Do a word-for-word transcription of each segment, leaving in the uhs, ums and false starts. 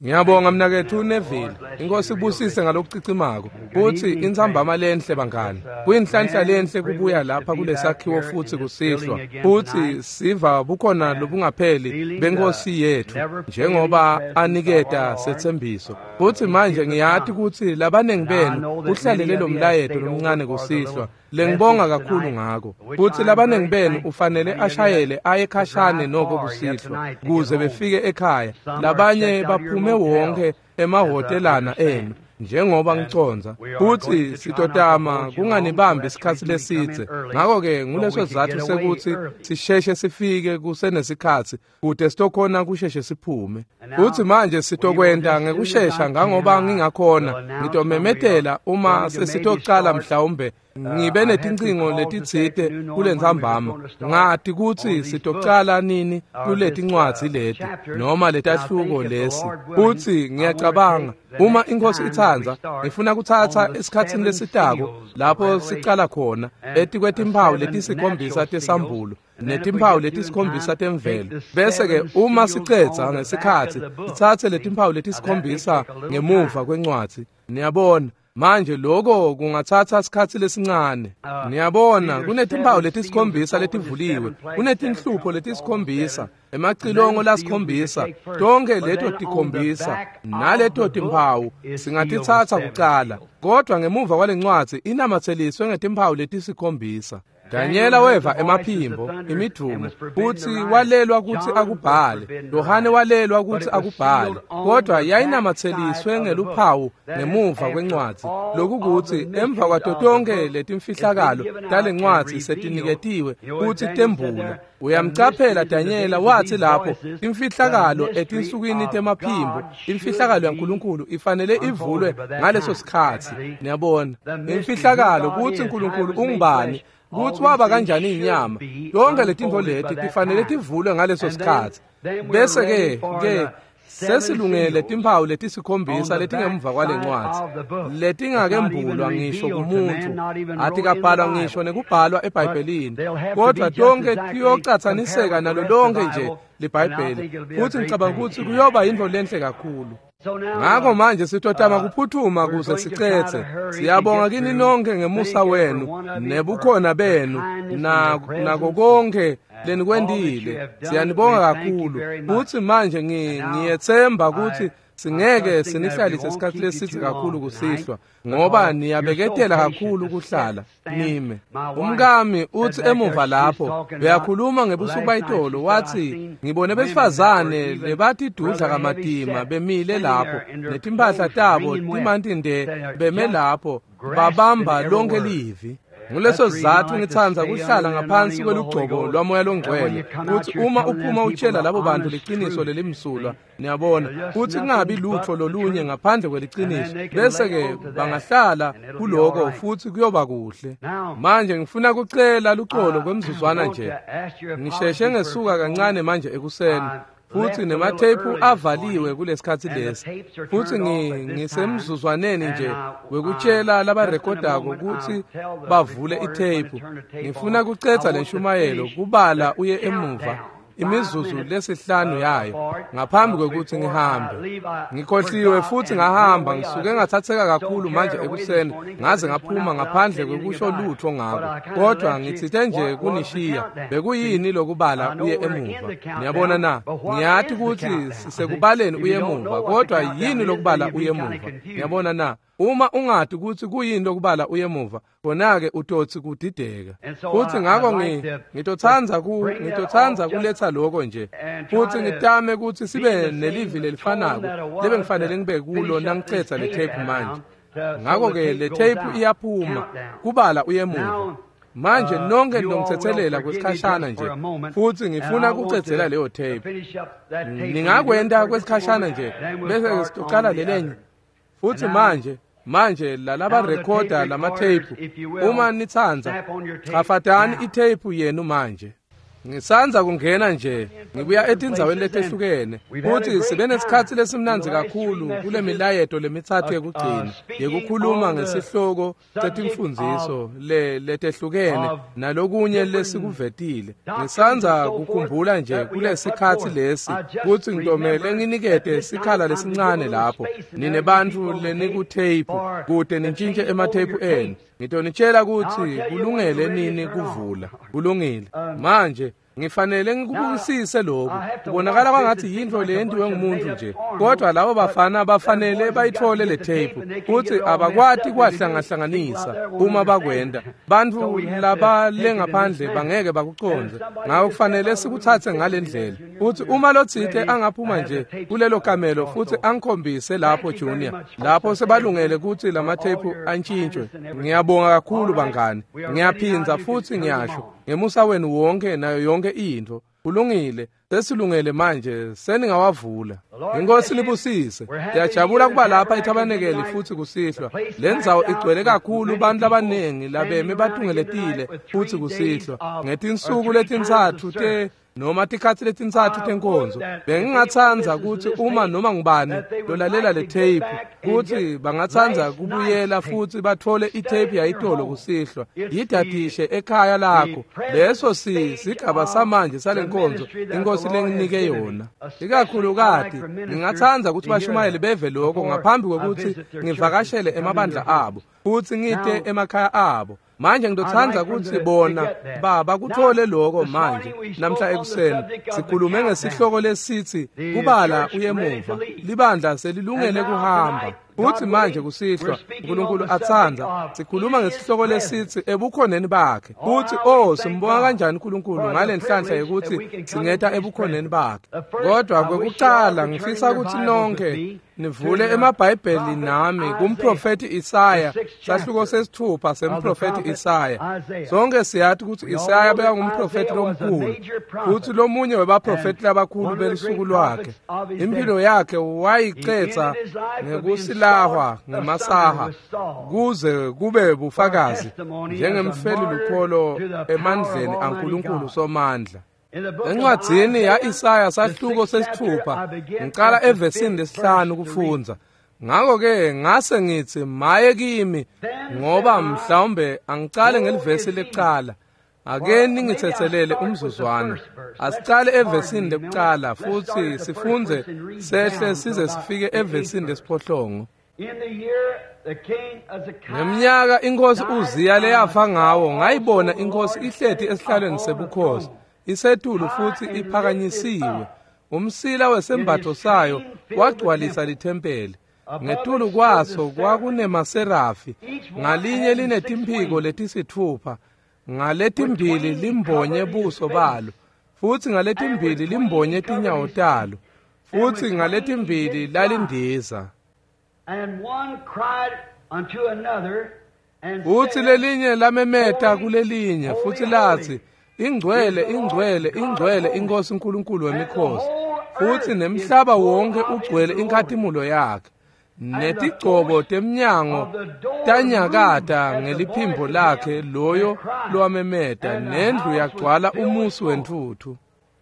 Ngiyabonga mnakethu Neville. Inkosi ibusise ngalokucicimako. Futhi intsambama lenhle bangani. Kuyinhlanhla lenhle kubuya lapha kulesakhiwo futhi kusihlwa. Futhi siva bukhona lobungapheli benkosi yethu njengoba aniketa sethembiso. Futhi manje ngiyathi ukuthi labanengi benu kuhlalele lo mlayeto lomncane kusihlwa. Lengibonga kakhulu ngako. Futhi labanengi benu ufanele ashayele aye ekhashane noko kusihlwa kuze befike ekhaya. Labanye baphume wonke emahotelana enu njengoba ngiconza. Futhi sitotama kunganibambi isikhathi lesithe. Ngakho ke nguleso sizathu sekuthi sisheshe sifike kusenesikhathi kude sitokhona kusheshe siphume. Futhi manje sitokwenda ngekushesha ngangoba ngingakhona ngitomemetela uma sesitocala mhlawumbe ngibe netincingo letitsite kulentsambama ngathi ukuthi sitocala nini kuleti ncwadzi leti noma letahluko lesi. Futhi ngiyacabanga uma inkosi ithanza ngifuna kuthatha esikhatsini lesitako lapho sicala khona etikwetimphawu letisikhombisa tesambulo netimphawu letisikhombisa temvelo, bese ke uma sicedza ngesikhathi sithathe letimphawu letisikhombisa ngemuva kwencwadzi. Niyabona manje lokho kungathatha isikhathi lesincane. Niyabona kunetimphawu letisikhombisa letivuliwe, kunetinhlupho letisikhombisa, emacilongo lasikhombisa, tonke leto tikhombisa naleto timphawu singatithatha kuqala, kodwa ngemuva kwalencwadzi inamatheliswe ngetimphawu letisikhombisa. Daniela weva emaphimbo imidumo futhi walelwa ukuthi akubhale. Yohane walelwa ukuthi akubhale, kodwa yayinamatheliswe ngeluphawu ngemuva kwencwadzi. Lokukuthi emva kwato tonke letimfihlakalo talencwadzi setiniketiwe futhi tembula. Uyamcaphela Daniela wathi lapho imfihlakalo etinsukwini temaphimbo, imfihlakalo yaNkulunkulu ifanele ivulwe ngaleso sikhathi. Niyabona imfihlakalo ukuthi uNkulunkulu ungubani, kuthi waba kanjani inyama, yonke letinto leti tifanele tivulwe ngaleso sikhathi. Bese ke ke sesilungele timphawu letisikhombisa letingemva kwalencwadzi letingakembulwa ngisho kumuntu, athi kabhalwa ngisho nekubhalwa eBhayibhelini, kodwa tonke tiyocatsaniseka nalo lonke nje leBhayibheli. Futhi ngicabanga ukuthi kuyoba yinto lenhle kakhulu. Ngakho manje sitotama kuphuthuma kuze sicethe. Siyabonga kini nonke ngemusa wenu nebukhona benu na nako konke lenikwendile. Siyanibonga kakhulu. Futhi manje ngiyethemba ukuthi singeke sinihlalise isikhathi lesithi kakhulu kusihlwa ngoba niyabeketela kakhulu kuhlala nime. Umkami uthi emuva lapho beyakhuluma ngebusuku bayitolo wathi ngibone besifazane lebathi idudla kamadima bemile lapho netimpahla tabo timantinde beme lapho babamba lonke livi. Nguleso sizathu ngithanza kuhlala ngaphansi kwelugcobo lwamoya longcwele ukuthi uma uphuma utshela labo bantu liqiniso lelimsulwa. Niyabona ukuthi kungabi lutho lolunye ngaphandle kweliqiniso, bese ke bangahlala kuloko futhi kuyoba kuhle. Manje ngifuna kucela luxolo kwemzuzwana nje. Ngisheshe ngesuka kancane manje ekuseni futhi nemathephu avaliwe kulesikhathi lesi. Futhi ngisemzuzwaneni nje wekutshela labarekodako ukuthi bavule ithephu. Ngifuna kucetha lenshumayelo kubala uye emuva imizuzu lesihlanu yayo ngaphambi kokuthi ngihambe. Ngikhohliwe futhi ngahamba, ngisuke ngathatheka kakhulu manje ekuseni ngaze ngaphuma ngaphandle kokusho lutho ngako. Kodwa ngithithe nje kunishiya bekuyini lokubala uye emuva. Niyabona na, ngiyathi ukuthi sisekubaleni uye emuva, kodwa yini lokubala uye emuva. Niyabona na, uma ungathi ukuthi kuyini lokubala uye emuva khona-ke utothi kudideka. Futhi ngakho ngitothanza ku ngitothanza kuletha lokho nje. Futhi ngitame ukuthi sibe nelivi lelifanako lebe ngifanele ngibe kulo nangicetha le tape manje. Ngakho ke le tape iyaphuma kubala uye emuva. Manje nonke ngizongithethelela kwesikhashana nje futhi ngifuna kucedzela leyo tape. Ningakwenda kwesikhashana nje bese sitocala lelenye. Futhi manje manje lalaba recorder lama tape uma nithanza chafatani i tape yenu manje. Ngisanza kungena nje ngibuya etindzaweni letehlukene futhi sibe nesikhathi lesimnanzi kakhulu kule milayeto lemithathu yekugcina yekukhuluma ngesihloko setimfundiso le letehlukene nalokunye lesikuvetile. Ngisanza kukhumbula nje kule sikhathi lesi ukuthi ngitomele nginikete isikhala lesincane lapho nine bantfu lenikutape kude nintshintshe ematape enu. Ngitonitshela ukuthi kulungele nini kuvula kulungile manje ngifanele ngikubukisise lokho kubonakala kwangathi yinto leyendiwe ngumuntu nje kodwa labo bafana bafanele bayithole le tape futhi abakwati kwahlangahlanganisa uma bakwenda bantfu laba lengaphandle bangeke bakuconze ngakho kufanele sikuthathe ngalendlela futhi uma lotsite angaphuma nje kulelo kamelo futhi angikhombise lapho Junior lapho sebalungele ukuthi lama tape antshintshwe. Ngiyabonga kakhulu bangani ngiyaphinza futhi ngiyasho ngemusa wenu wonke nayo yonke into kulungile sesilungele manje seningawavula. Inkosi libusise. Ngiyajabula kuba lapha eTabanekeli futhi kusihlwa. Lendzawo igcwele kakhulu abantu abanengi labeme bathungeletile futhi kusihlwa. Ngetinsuku letintsathu te noma tikhathi letintsathu tenkonzo bengingathanza ukuthi uma noma ngubani lolalela le tape ukuthi bangathanza kubuyela futhi bathole itape yayitolo kusihlwa yidadishe ekhaya lakho leso si sigaba samanje salenkonzo inkosi lenginike yona ikakhulu kati ngingathanza ukuthi bashumayele beve lokho ngaphambi kokuthi ngivakashele emabandla abo futhi ngite emakhaya abo. Manje ngidothanza ukuthi bona baba kuthole lokho manje namhla ekuseni sikhulume ngesihloko lesithi kubala uyemuva libandla selilungele kuhamba futhi manje kusihlwa uNkulunkulu athanza sikhuluma ngesihloko lesithi ebukhoneni bakhe futhi oh simbonga kanjani uNkulunkulu ngalenhlanhla yokuthi singetha ebukhoneni bakhe. Kodwa kwekuqala ngifisa ukuthi nonke nivule emabhayibheli nami kumprofeti Isaya sahluko sesithupha semprofeti Isaya. Sonke siyathi ukuthi Isaya beka ngumprofeti lomkhulu futhi lomunye webaprofeti labakhulu belisuku lwakhe. Impilo yakhe wayiqetsa ngekusilahwa ngemasaha kuze kube bufakazi njengemfeli lukholo emandleni aNkulunkulu somandla. Encwadzini ya Isaya sahluko sesithupha ngiqala evesini lesihlanu kufunza ngakho ke ngase ngithi maye kimi ngoba mhlawumbe angicale ngelivesi leqala ake ningithethelele umzuzwana asicale evesini lekuqala futhi sifunze sehle size sifike evesini lesiphohlongo. Ngeminyaka inkosi uZiya leyafa ngawo ngayibona inkosi ihlethi esihlalweni sebukhosi isetulu futhi iphakanyisiwe umsila wesembatho sayo wagcwalisa lithempeli ngetulu kwaso kwakunemaserafi ngalinye linetimphiko letisithupha ngaletimbili limbonye buso balo futhi ngaletimbili limbonye tinyawo talo futhi ngaletimbili lalindiza futhi lelinye lamemeta kulelinye futhi lathi ingcwele ingcwele ingcwele inkosi uNkulunkulu wemikhosi futhi nemhlaba wonke ugcwele inkathimulo yakhe netigcobo temnyango tanyakata ngeliphimbo lakhe loyo lwamemeta nendlu yagcwala umusi wentuthu.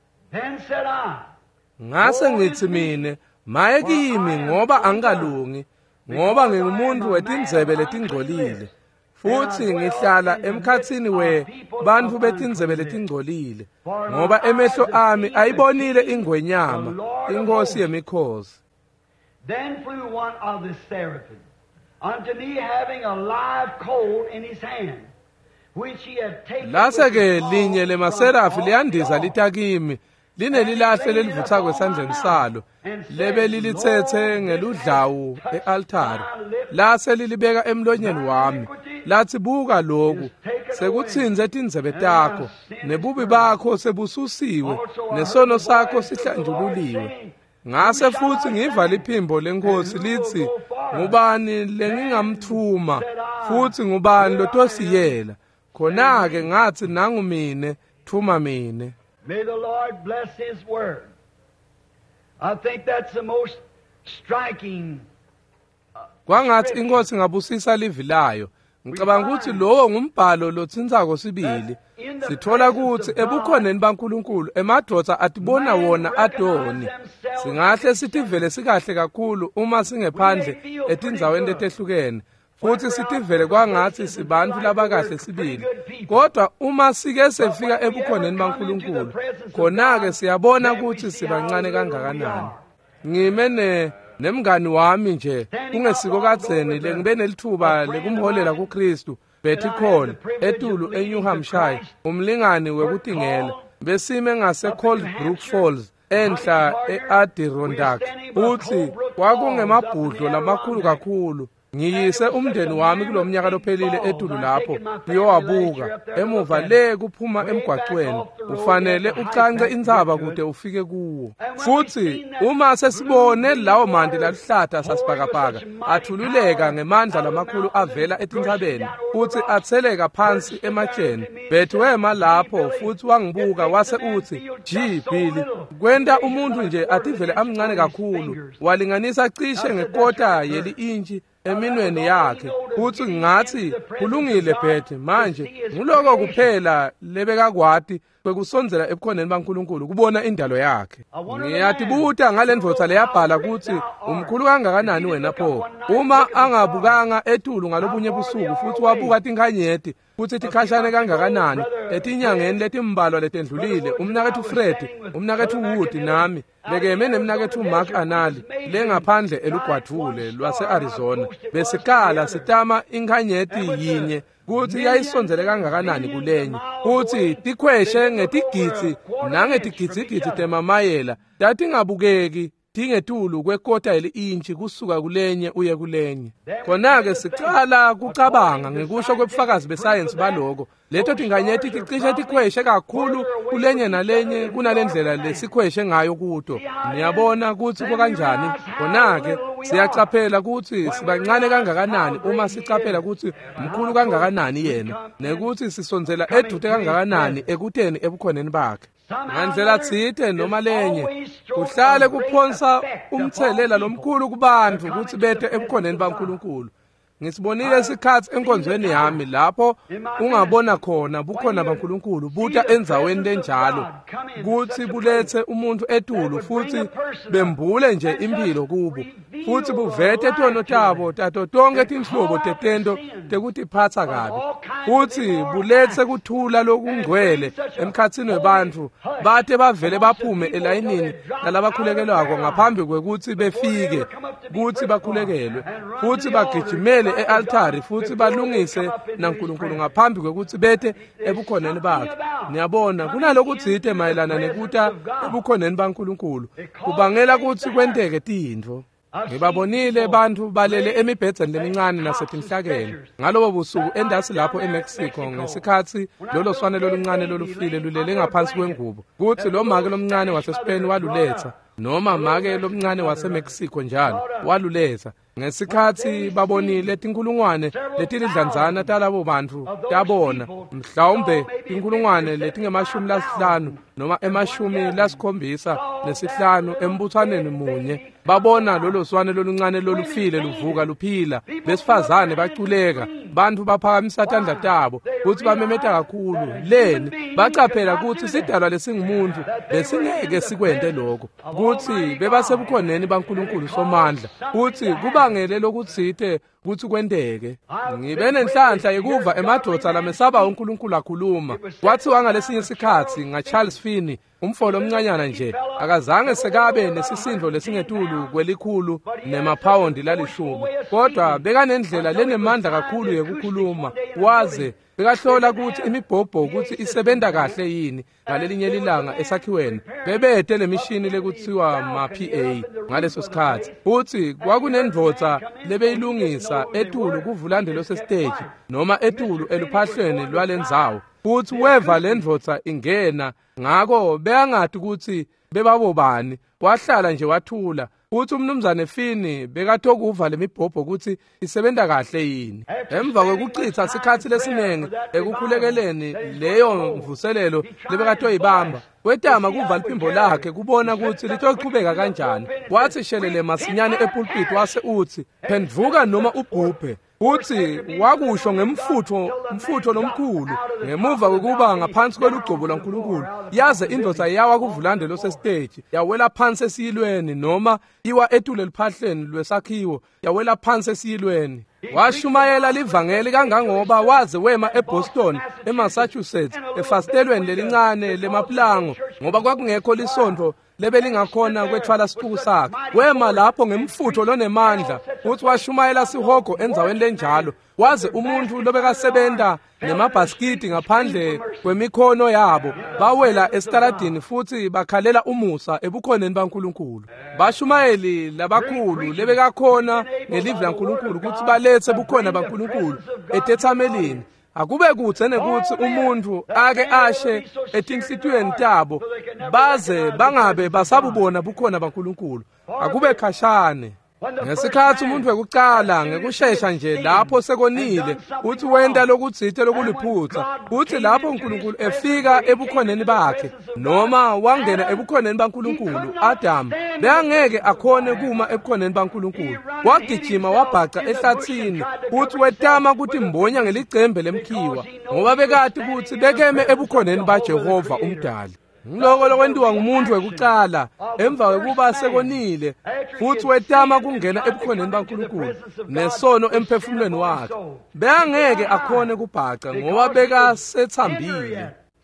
Ngase ngithi mine maye kimi ngoba angalungi ngoba ngingumuntu wetindzebe letingcolile futhi ngihlala emkhatsini we bantu betindzebe letingcolile ngoba emehlo ami ayibonile ingwenyama inkosi yemikhosi. Then flew one of the seraphim unto me, having a live coal in his hand, which he had taken. Lase-ke linye lemaserafi liyandiza litakimi linelilahle lelivutha kwesandleni salo lebe lilithethe ngeludlawu e-altari lase lilibeka emlonyeni wami lathi buka lokhu sekuthinze tindzebe takho nebubi bakho sebususiwe nesono sakho sihlanjululiwe. Ngase futhi ngiva liphimbo lenkosi lithi ngubani lengingamthuma futhi ngubani lotosiyela khona-ke ngathi nangumine thuma mine. May the Lord bless his word. I think that's the most striking. Kwangathi inkosi ngabusisa livi layo ngicabanga ukuthi lowo ngumbhalo lothintsako sibili sithola ukuthi ebukhoneni baNkulunkulu emadoda atibona wona adoni. Singahle sithi vele sikahle kakhulu uma singephandle etindzaweni etehlukene, futhi sithi vele kwangathi sibantu labakahle sibili. Kodwa uma sike sefika ebukhoneni baNkulunkulu, khona-ke siyabona ukuthi sibancane kangakanani. Ngime ne nemngani wami nje kungesiko kadzeni le ngibe nelithuba lekumholela kuKristu Betty Cole etulu eNew Hampshire, umlingani wekutingela. Besime ngase Coldbrook Falls enhla eAdirondack. Uthi kwakungemabhudlo lamakhulu kakhulu. Ngiyise umndeni wami kulomnyaka lophelile etulu lapho ngiyowabuka. Emuva le kuphuma emgwaqweni, ufanele ucange indzaba kude ufike kuwo. Futhi uma sesibone lawo mandi laluhlata sasibhakabhaka athululeka ngemandla lamakhulu avela etindzabeni, futhi atseleka phansi ematsheni. Bethi wema lapho futhi wangibuka wase uthi, "Gee Billy, kwenta umuntu nje ativele amncane kakhulu, walinganisa cishe ngekota yeli inchi eminweni yakhe." Uthi ngathi kulungile Betty, manje nguloko kuphela lebekakwati kwekusondzela ebukhoneni baNkulunkulu kubona indalo yakhe. Ngiyatibuta ngalendvodza leyabhala ukuthi umkhulu kangakanani wena pho, uma angabukanga etulu ngalobunye busuku futhi wabuka tinkhanyeti futhi tikhashane kangakanani etinyangeni letimbalwa letendlulile. Umnakethu Fred, umnakethu Wood nami bekeme nemnakethu Mark Anali lengaphandle elugwadvule lwase-Arizona besikala sitama inkhanyeti yinye kuthi yayisondzele kangakanani kulenye, uthi tikhweshe ngetigidzi nangetigidzigidzi temamayela tatingabukeki tingetulu kwekota yeli-inchi kusuka kulenye uye kulenye. Khona-ke sicala kucabanga ngekusho kwebufakazi besayensi baloko, leto tinkhanyeti ticishe tikhweshe kakhulu kulenye nalenye kunalendlela lesikhweshe ngayo kuto. Niyabona ukuthi kukanjani? Khona-ke siyacaphela ukuthi sibancane kangakanani uma sicaphela ukuthi mkhulu kangakanani yena, nekuthi sisondzela eduze kangakanani ekuteni ebukhoneni bakhe. Ngandlela tsite noma lenye kuhlale kuphonsa umthelela lomkhulu kubantu ukuthi bethe ebukhoneni baNkulunkulu. Ngisibonile isikhathi enkonzweni yami lapho ungabona khona bukhona baNkulunkulu buta endzaweni lenjalo kuthi bulethe umuntu etulu futhi bembule nje impilo kubo, futhi buvete tono tabo tato tonke tinhlobo tetento tekutiphatsa kabi, futhi bulethe kuthula lokungcwele emkhatsini webantu bate bavele baphume elayinini lalabakhulekelwako ngaphambi kwekuthi befike kuthi bakhulekelwe, futhi bagijimele e-altari futhi balungise naNkulunkulu ngaphambi kwekuthi bethe ebukhoneni bakhe. Niyabona kunalokutsite mayelana nekuta ebukhoneni baNkulunkulu kubangela ukuthi kwenteke tintfo. Ngibabonile bantu balele emibhedzeni lemincane nasetinhlakeni ngalobo busuku endasi lapho eMexico ngesikhathi lolo swane loluncane lolufile lulele ngaphansi kwengubo, kuthi lo make lomncane waseSpain waluletha, noma make lomncane waseMexico njalo waluletha. Ngesikhathi babonile tinkulungwane letilidlanzana talabo bantu tabona, mhlawumbe tinkulungwane letingemashumi lasihlanu noma emashumi lasikhombisa nesihlanu embuthaneni munye, babona lolo swane loluncane lolufile luvuka luphila, besifazane baculeka, bantu baphakamisa tandla tabo kuthi bamemeta kakhulu. Leni bacaphela kuthi sidalwa lesingumuntu besingeke sikwente lokho, kuthi bebasebukhoneni baNkulunkulu somandla, kuthi kubangele lokutsite kuthi kwenteke. Ngibe nenhlanhla yekuva emadoda lamesaba uNkulunkulu akhuluma. Kwathiwa ngalesinye isikhathi ngaCharles Finney, umfolo omncanyana nje, akazange sekabe nesisindo lesingetulu kwelikhulu nemaphawundi lalishumi, kodwa bekanendlela lenemandla kakhulu yekukhuluma, waze bekahlola ukuthi imibhobho ukuthi isebenta kahle yini ngalelinye lilanga esakhiweni. Bebete lemishini lekuthiwa ma-P A ngaleso sikhathi, futhi kwakunendvodza lebeyilungisa etulu kuvulandelo sesiteji noma etulu eluphahlweni lwalendzawo, futhi weva lendvodza ingena, ngako beyangati ukuthi bebabobani, wahlala nje wathula. Futhi umnumzane Finney bekathokuva lemibhobho ukuthi isebenta kahle yini. Emva kwekuchitha isikhathi lesinenge ekukhulekeleni leyo mvuselelo lebekatoyibamba, wetama kuva liphimbo lakhe kubona ukuthi litochubeka kanjani. Wathi shelele masinyane epulpit wase uthi, "Phendvuka noma ubhubhe." uthi wakusho ngemfutho umfutho nomkhulu ngemuva kokuba ngaphansi kwelugcobo laNkulunkulu yaze indoda yawa kuvulande losestage yawela phansi esiyilweni noma iwa etule liphahleni lwesakhiwo yawela phansi esiyilweni washumayela livangeli kangangoba waze wema eBoston eMassachusetts efastelweni lelincane lemaplango ngoba kwakungekho lisonto lebe lingakhona kwethwala siquku sakhe wema lapho ngemfutho lonemandla uthi washumayela sihogo enzaweni lenjalo waze umuntu lobekasebenza nemabhaskiti ngaphandle kwemikhono yabo bawela estaradini futhi bakhalela umusa ebukhoneni baNkulunkulu bashumayeli labakhulu lebekakhona ngelivi laNkulunkulu ukuthi balethe bukhona baNkulunkulu etethamelini akube kuthene ukuthi umuntu ake ashe etinhlitweni tabo baze bangabe basabubona bukhona baNkulunkulu akube khashane ngesikhathi umuntu wekucala ngekusheshsha nje lapho sekonile uthi wenda lokudzithe lokuliphutha uthi lapho uNkulunkulu efika ebukhoneni bakhe noma wangena ebukhoneni baNkulunkulu Adam bengeke akhone kuma ebukhoneni baNkulunkulu wagijima wabhaca ehlathini uthi wetama ukuthi imbonya ngelicembe lemkhiwa ngoba bekade ukuthi bekeme ebukhoneni baJehova umdali ngiloko lokwendiwa ngumuntu wekucala emva kokuba sekonile futhi wetama kungena ebukhoneni baNkulunkulu nesono emphefumulweni wakhe bengeke akhone kubhaca ngoba beka sethambile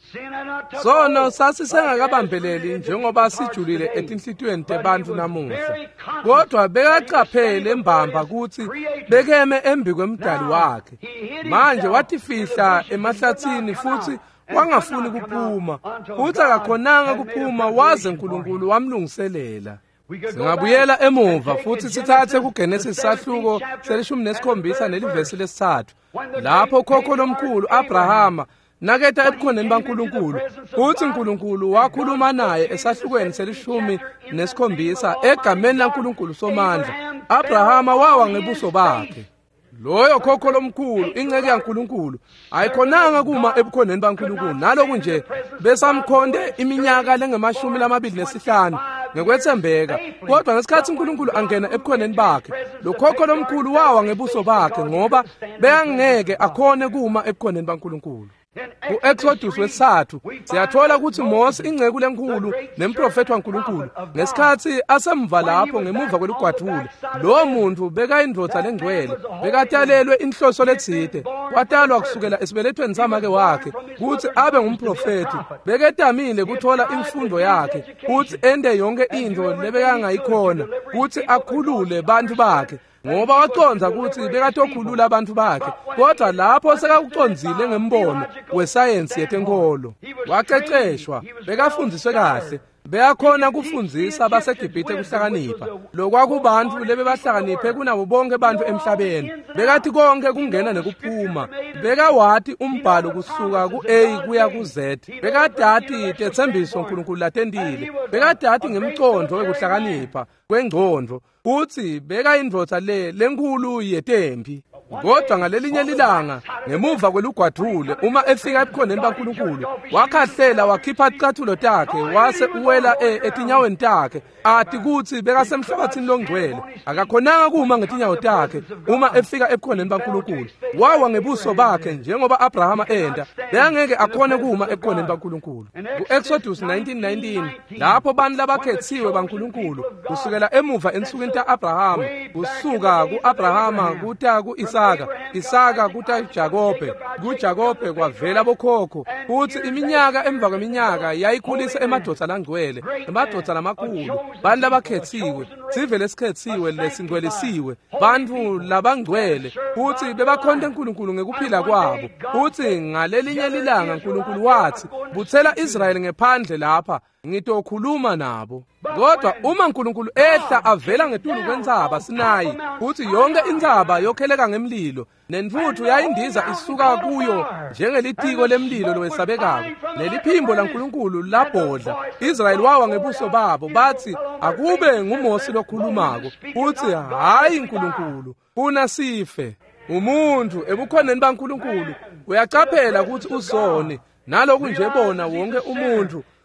sono sasisengakabambeleli njengoba sijulile etinhlitweni tebantu namuhla kodwa bekachaphele embamba ukuthi bekeme embi kwemdali wakhe manje watifihla emahlathini futhi wangafuni kuphuma uthi akakhonanga kuphuma waze uNkulunkulu wamlungiselela singabuyela emuva futhi sithathe kuGenesis sahluko selishumi nesikhombisa nelivesi lesithathu lapho khokho lomkhulu Abrahama naketa ebukhoneni baNkulunkulu uthi uNkulunkulu wakhuluma naye esahlukweni selishumi nesikhombisa egameni laNkulunkulu somandla Abrahama wawa ngebuso bakhe loyo khokho lomkhulu inceke yaNkulunkulu ayikhonanga kuma ebukhoneni baNkulunkulu naloku nje besamkhonde iminyaka lengemashumi lamabili nesihlanu ngekwethembeka kodwa ngesikhathi uNkulunkulu angena ebukhoneni bakhe lo khokho lomkhulu wawa ngebuso bakhe ngoba bengeke akhone kuma ebukhoneni baNkulunkulu ku-Exodus wesithathu siyathola ukuthi Mose ingceku lenkulu nemprofeti waNkulunkulu ngesikhathi asemva lapho ngemuva kwelugwadule lo muntu bekayindodza lengcwele bekatalelwe inhloso letsite watalwa kusukela esibelethweni samake wakhe ukuthi abe ngumprofeti beketamile kuthola imfundo yakhe ukuthi ende yonke into lebekangayikhona ukuthi akhulule bantu bakhe ngoba waconza ukuthi bekatokhulula abantu bakhe kodwa lapho sekakuconzile ngembono wesayensi yetenkolo waqeqeshwa bekafundiswe kahle beyakhona kufundisa abaseGibhithe kuhlakanipha lokwakubantu lebe bahlakaniphe kunabo bonke abantu emhlabeni bekathi konke kungena nekuphuma bekawati umbhalo kusuka ku-A kuya ku-Z bekadati tethembiso uNkulunkulu latendile bekadati ngemcondo wekuhlakanipha kwengcondo uthi bekayindvodza le lenkulu yetempi kodwa ngalelinye lilanga ngemuva kwelugwadule uma efika ebukhoneni baNkulunkulu wakhahlela wakhipha icathulo takhe wase uwela etinyaweni takhe athi kuthi bekasemhlabathini longcwele akakhonanga kuma ngetinyawo takhe uma efika ebukhoneni baNkulunkulu wawa ngebuso bakhe njengoba Abrahama enda bengeke akhone kuma ebukhoneni baNkulunkulu ku-Exodus nineteen nineteen lapho bantu labakhethiwe baNkulunkulu kusukela emuva ensukwini ta-Abrahama kusuka ku-Abrahama kuta ku-Isaka Isaka kuta Jakobe kuJakobe kwavela bokhokho kuthi iminyaka emva kweminyaka yayikhulisa emadodza langcwele emadodza lamakhulu bantu labakhethiwe sive lesikhethiwe lesingcwelisiwe bantu labangcwele futhi bebakhonde uNkulunkulu ngekuphila kwabo futhi ngalelinye lilanga uNkulunkulu wathi buthela Israyeli ngephandle lapha ngitokhuluma nabo kodwa uma uNkulunkulu ehla avela ngetulu kwentsaba Sinayi futhi yonke intsaba yokheleka ngemlilo nenfuthu yayindiza isuka kuyo njengelitiko lemlilo lowesabekako neliphimbo laNkulunkulu labhodla Israyeli wawa ngebuso babo bathi akube nguMosi lokhulumako futhi hayi uNkulunkulu funa sife umuntu ebukhoneni baNkulunkulu uyacaphela ukuthi uzone naloku nje bona wonke umuntu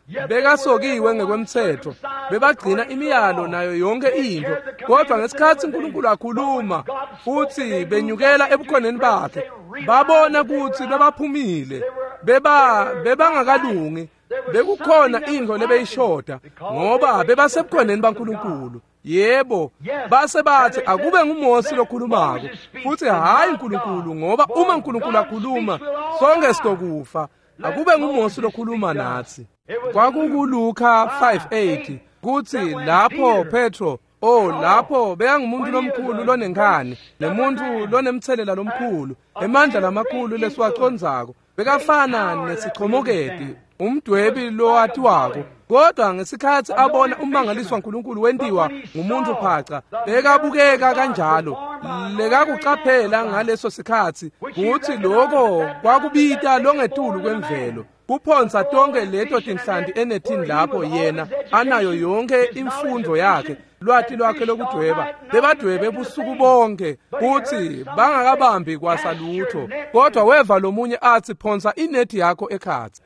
bekasokiwe ngekwemthetho, bebagcina imiyalo nayo yonke into. Kodwa ngesikhathi uNkulunkulu akhuluma futhi benyukela ebukhoneni bakhe, babona ukuthi bebaphumile, beba bebangakalungi, bekukhona into lebeyishoda ngoba bebasebukhoneni baNkulunkulu. Yebo, base bathi akube nguMosi lokhulumako futhi hayi uNkulunkulu, ngoba uma uNkulunkulu akhuluma sonke sitokufa. Akube nguMosi lokhuluma nathi. KwakuLuka five eight kuthi lapho Petro, oh lapho beyangumuntu lomkhulu lonenkani, nemuntu lonemthelela lomkhulu, emandla lamakhulu lesiwaconzako, bekafana nesichomokedi, umdwebi lo athiwako. Kodwa ngesikhathi abona umangaliswa uNkulunkulu wendiwa ngumuntu phaca, bekabukeka kanjalo. Lekakucaphela ngaleso sikhathi ukuthi lokho kwakubita longetulu kwemvelo, kuphonsa tonke leto tinhlanti enethini lapho yena anayo yonke imfundo yakhe, lwathi lwakhe lokudweba. Bebadwebe ebusuku bonke kuthi bangakabambi kwasalutho, kodwa weva lomunye athi phonsa inethi yakho ekhatsi.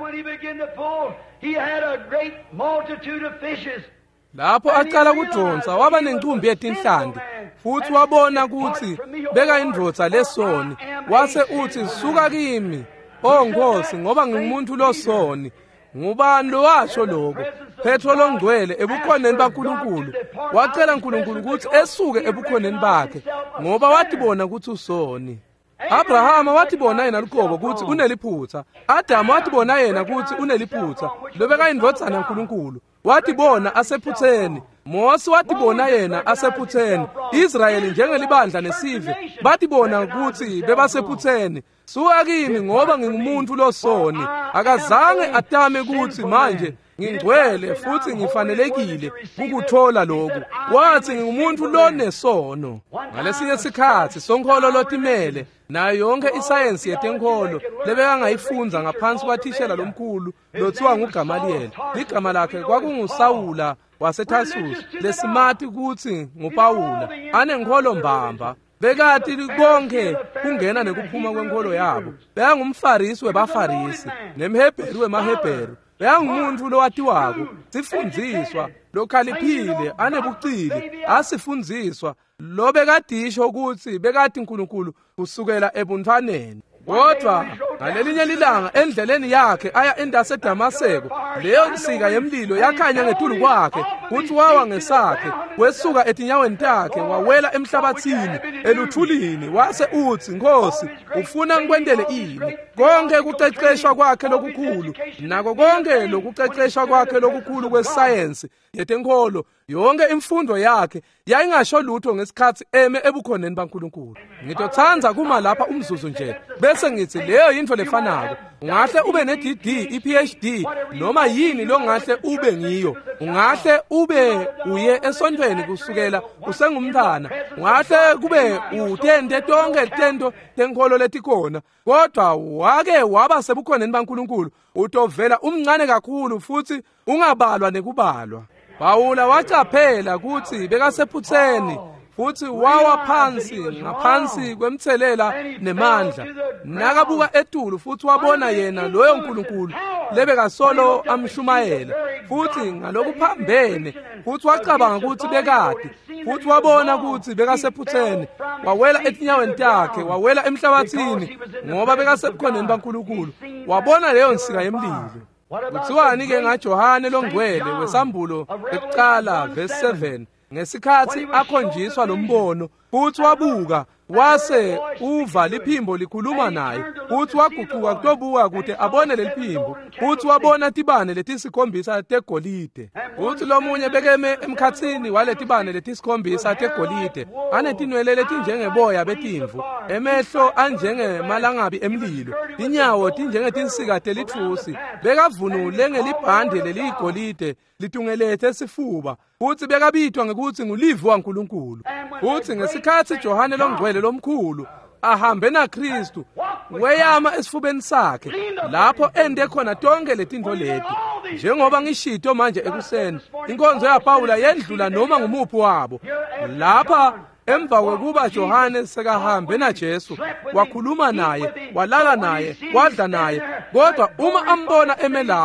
Lapho aqala kudonsa waba nencumbi yetinhlanti, futhi wabona ukuthi beka indvodza lesoni, wase uthi suka kimi, oh Nkosi, ngoba ngingumuntu losoni. Ngubani lo washo lokho? Petro longcwele ebukhoneni baNkulunkulu wacela uNkulunkulu ukuthi esuke ebukhoneni bakhe, ngoba wathi bona ukuthi usoni. Abrahama wathi bona yena luqobo ukuthi uneliphutha. Adamu wathi bona yena ukuthi uneliphutha, lobeka indvodzana uNkulunkulu wathi bona asephutheni. Mose wathi bona yena asephutheni. Israyeli njengelibandla nesive bathi bona ukuthi bebasephutheni. Suka kimi ngoba ngingumuntu losoni, akazange atame ukuthi manje ngingcwele futhi ngifanelekile ukuthola lokhu. Wathi ngingumuntu lonesono. Ngalesinye isikhathi sonkholo lotimele nayo yonke isayensi yetenkolo lebekangayifunza ngaphansi kwathishela lomkhulu lothiwa nguGamaliyeli. Igama lakhe kwakunguSawula waseTarsus, lesimati ukuthi nguPawula, anenkholo mbamba. Bekati konke kungena nekuphuma kwenkolo yabo. Beyangumfarisi webafarisi nemHebheru wemaHebheru. Beyangumuntu lowatiwako, sifundziswa, lokhaliphile, anebucili, asifundziswa, lo bekadisho ukuthi bekati uNkulunkulu kusukela ebuntwaneni. Kodwa ngalelinye lilanga endleleni yakhe aya endaseDamaseko, leyo nsika yemlilo yakhanya ngetulu kwakhe, kuthi wawa ngesakhe, wesuka etinyaweni takhe wawela emhlabathini eluthulini. Wase uthi, Nkosi, ufuna ngikwendele ini? Konke kuqeqeshwa kwakhe lokukhulu, nako konke lokuqeqeshwa kwakhe lokukhulu kwesayensi yetenkolo, yonke imfundo yakhe yayingasho lutho ngesikhathi eme ebukhoneni baNkulunkulu. Ngitothanza kuma lapha umzuzu nje bese ngithi leyo yinto lefanako. Ungahle ube ne-D D, i-PhD, noma yini lo ngahle ube ngiyo. Ungahle ube uye esontweni kusukela usengumntana. Ungahle kube utende tonke tento tenkolo letikhona. Kodwa wake waba sebukhoneni baNkulunkulu, utovela umncane kakhulu futhi ungabalwa nekubalwa. Pawula wacaphela ukuthi bekasephutheni futhi wawa phansi ngaphansi kwemthelela nemandla. Nakabuka etulu futhi wabona yena loyo uNkulunkulu lebekasolo amshumayela futhi ngalokuphambene, futhi wacabanga ukuthi bekade, futhi wabona ukuthi bekasephutheni. Wawela etinyaweni takhe, wawela emhlabathini ngoba bekasebukhoneni baNkulunkulu. Wabona leyo nsika yemlilo. Kuthiwani-ke ngaJohane longcwele wesambulo ekuqala verse seven, ngesikhathi akhonjiswa lombono futhi wabuka, wase uva liphimbo likhuluma naye, futhi waguquka kutobuka kude abone leliphimbo, futhi wabona tibane letisikhombisa tegolide. Futhi lomunye bekeme emkhathini waletibane letisikhombisa tegolide, anetinwele letinjengeboya betimvu, emehlo anjengemalangabi emlilo, inyawo tinjengetinsika telithusi. Bekavunule ngelibhande leligolide litungelethe esifuba, futhi bekabitwa ngekuthi nguLivi waNkulunkulu. Futhi ngesikhathi Johane longcwele lomkhulu ahambe naKristu, weyama esifubeni sakhe, lapho ende khona tonke letinto leti. Njengoba ngishito manje ekuseni, inkonzo yaPawula yendlula noma ngumuphi wabo. Lapha emva kwekuba Johane sekahambe naJesu, wakhuluma naye, walala naye, wadla naye. Kodwa uma ambona eme lapho,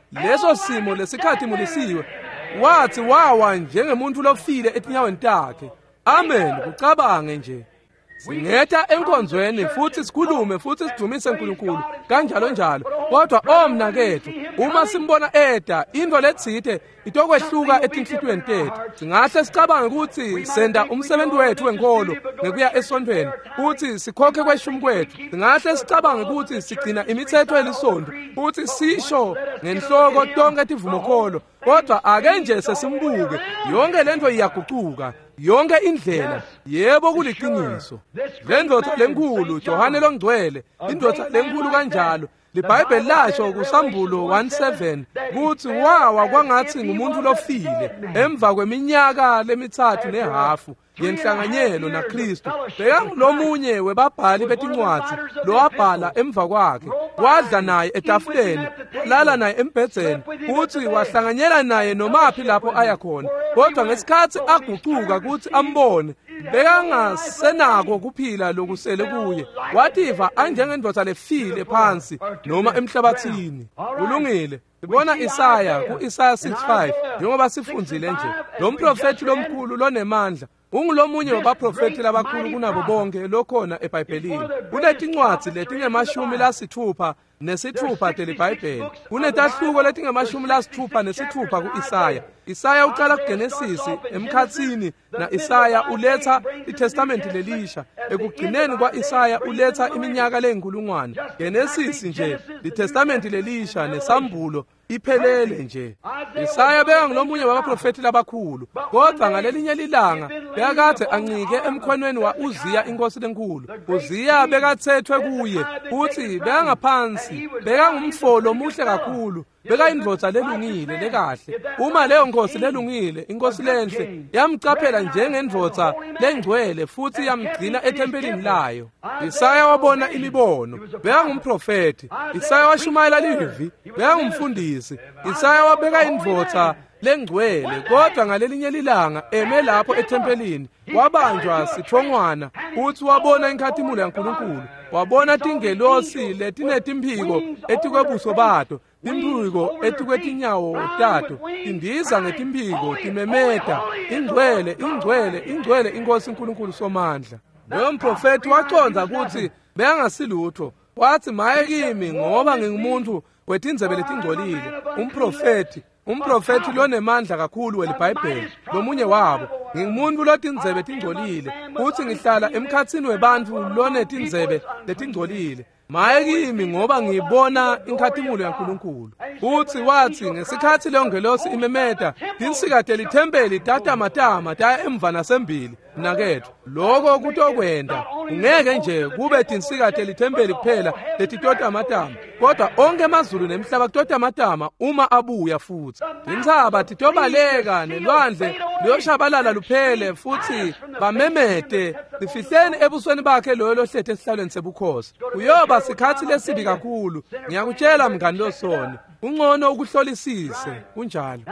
leso simo lesikhathi mulisiwe, wathi wawa njengemuntu lofile etinyaweni takhe. Amen. Kucabange nje singetha enkonzweni futhi sikhulume futhi sidumise uNkulunkulu kanjalo njalo, kodwa omnakethu uma simbona eda into letsithe itokwehluka etinhlitweni tethu, singahle sicabange ukuthi senda umsebenzi wethu wenkolo ngekuya esontweni futhi sikhokhe kweshumi kwethu. Singahle sicabange ukuthi sigcina imithetho elisondo futhi sisho ngenhloko tonke tivumokholo, kodwa ake nje sesimbuke yonke lento iyaguquka, yonke indlela. Yebo kuliqiniso. Lendvodza lenkulu Johane longcwele, indvodza lenkulu kanjalo, liBhayibheli lasho kuSambulo one seven kuthi wawa kwangathi ngumuntu lofile emva kweminyaka lemithathu nehafu yenhlanganyelo naKristu. Beka lomunye webabhali betincwadzi lowabhala emva kwakhe, wadla naye etafuleni, lala naye embhedzeni, futhi wahlanganyela naye nomaphi lapho aya khona. Kodwa ngesikhathi aguquka ukuthi ambone, bekangasenako kuphila lokusele kuye, wativa anjengendvodza lefile phansi noma emhlabathini. Kulungile. Sibona Isaya ku Isaya six five njengoba sifundzile nje. Lo mprofeti lomkhulu lonemandla ungulomunye wabaprofeti labakhulu kunabo bonke lokhona eBhayibhelini. Kuletincwadzi letingemashumi lasithupha nesithupha teleBhayibheli. Kunetahluko letingemashumi lasithupha nesithupha ku-Isaya. Isaya uqala kuGenesis emkhatsini na Isaya uletha iTestamenti lelisha. Ekugcineni kwa-Isaya uletha iminyaka leyinkulungwane. Genesis nje, iTestamenti lelisha nesambulo iphelele nje. Isaya beka ngulomunye wabaprofeti labakhulu, kodwa ngalelinye lilanga bekade ancike emkhonweni wa Uziya inkosi lenkulu. Uziya bekathethwe kuye futhi beka ngaphansi, beka ngumfolo muhle kakhulu, beka indvodza lelungile lekahle. Uma leyo nkosi lelungile, inkosi lenhle, yamcaphela njengendvodza lengcwele futhi yamgcina ethempelini layo. Isaya wabona imibono, beka ngumprofeti. Isaya washumayela livi, beka ngumfundisi. Isaya wabeka indvodza lengcwele, kodwa ngalelinye lilanga eme lapho ethempelini wabanjwa sithongwana futhi wabona inkathimulo yaNkulunkulu. Wabona tingelosi letinetimphiko etikwebuso bato, timphiko etikwetinyawo tato, tindiza ngetimphiko timemeta, ingcwele, ingcwele, ingcwele inkosi uNkulunkulu somandla. Leyo mprofeti waconza ukuthi beyangasilutho, wathi maye kimi ngoba ngingumuntu wetindzebe letingcolile. Umprofeti Umprofeti lonemandla kakhulu weliBhayibheli, lomunye wabo. Ngingumuntu lotindzebe tingcolile, futhi ngihlala emkhatsini webantu lonetindzebe letingcolile. Maye kimi ngoba ngibona inkathimulo yaNkulunkulu. Futhi wathi ngesikhathi leyo ngelosi imemeta, tinsikade lithempeli tatamatama taya emva nasembili. Mnakethu, lokho kutokwenda ungeke nje kube tinsikade lithempeli kuphela letitota amatama, kodwa onke amazulu nemhlaba kutota amatama uma abuya futhi. Intsaba titobaleka nelwandle liyoshabalala luphele futhi bamemete, lifihleni ebusweni bakhe loyo lohlethe esihlalweni sebukhosi. Uyoba sikhathi lesibi kakhulu, ngiyakutshela mngani losoni, ungcono ukuhlolisise kunjalo.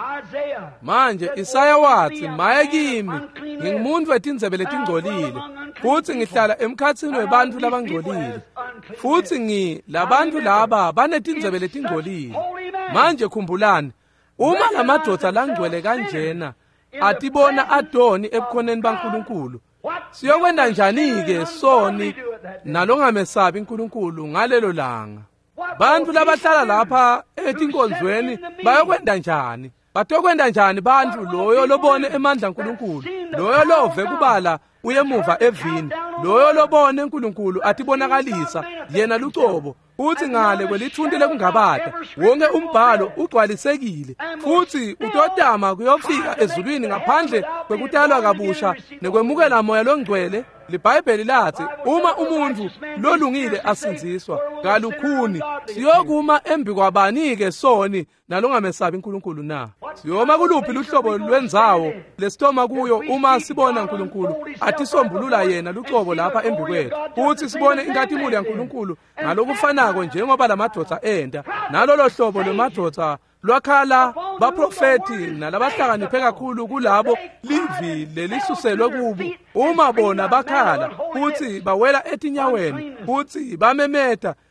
Manje Isaya wathi maye kimi ngingumuntu wetindzebe letingcolile, futhi ngihlala emkhatsini webantu labangcolile, futhi ngi labantu laba banetindzebe letingcolile. Manje khumbulani, uma lamadvodza langcwele kanjena atibona Adoni ebukhoneni baNkulunkulu, siyokwenda njani-ke soni nalongamesabi uNkulunkulu ngalelo langa? Bantu labahlala lapha etinkonzweni bayokwenda njani? Batokwenda njani bantu loyo lobone emandla uNkulunkulu, loyo love kubala uyemuva evini, loyo lobone uNkulunkulu atibonakalisa yena lucobo, futhi ngale kwelithundi lekungabata wonke umbhalo ugcwalisekile, futhi utotama kuyofika ezulwini ngaphandle kwekutalwa kabusha nekwemukela moya longcwele. LiBhayibheli lathi uma umuntu lolungile asinziswa kalukhuni, siyokuma embi kwabani-ke soni nalongamesabi uNkulunkulu na? Siyoma kuluphi luhlobo lwendzawo lesithoma kuyo uma sibona uNkulunkulu atisombulula yena lucobo lapha embi kwethu, futhi sibone inkathimulo yaNkulunkulu ngalokufanako njengoba lamadvodza enda, nalolo hlobo lwemadvodza lwakhala baprofeti nalabahlakaniphe kakhulu kulabo livi lelisuselwe kubo. Uma bona bakhala futhi bawela etinyaweni futhi bamemeta,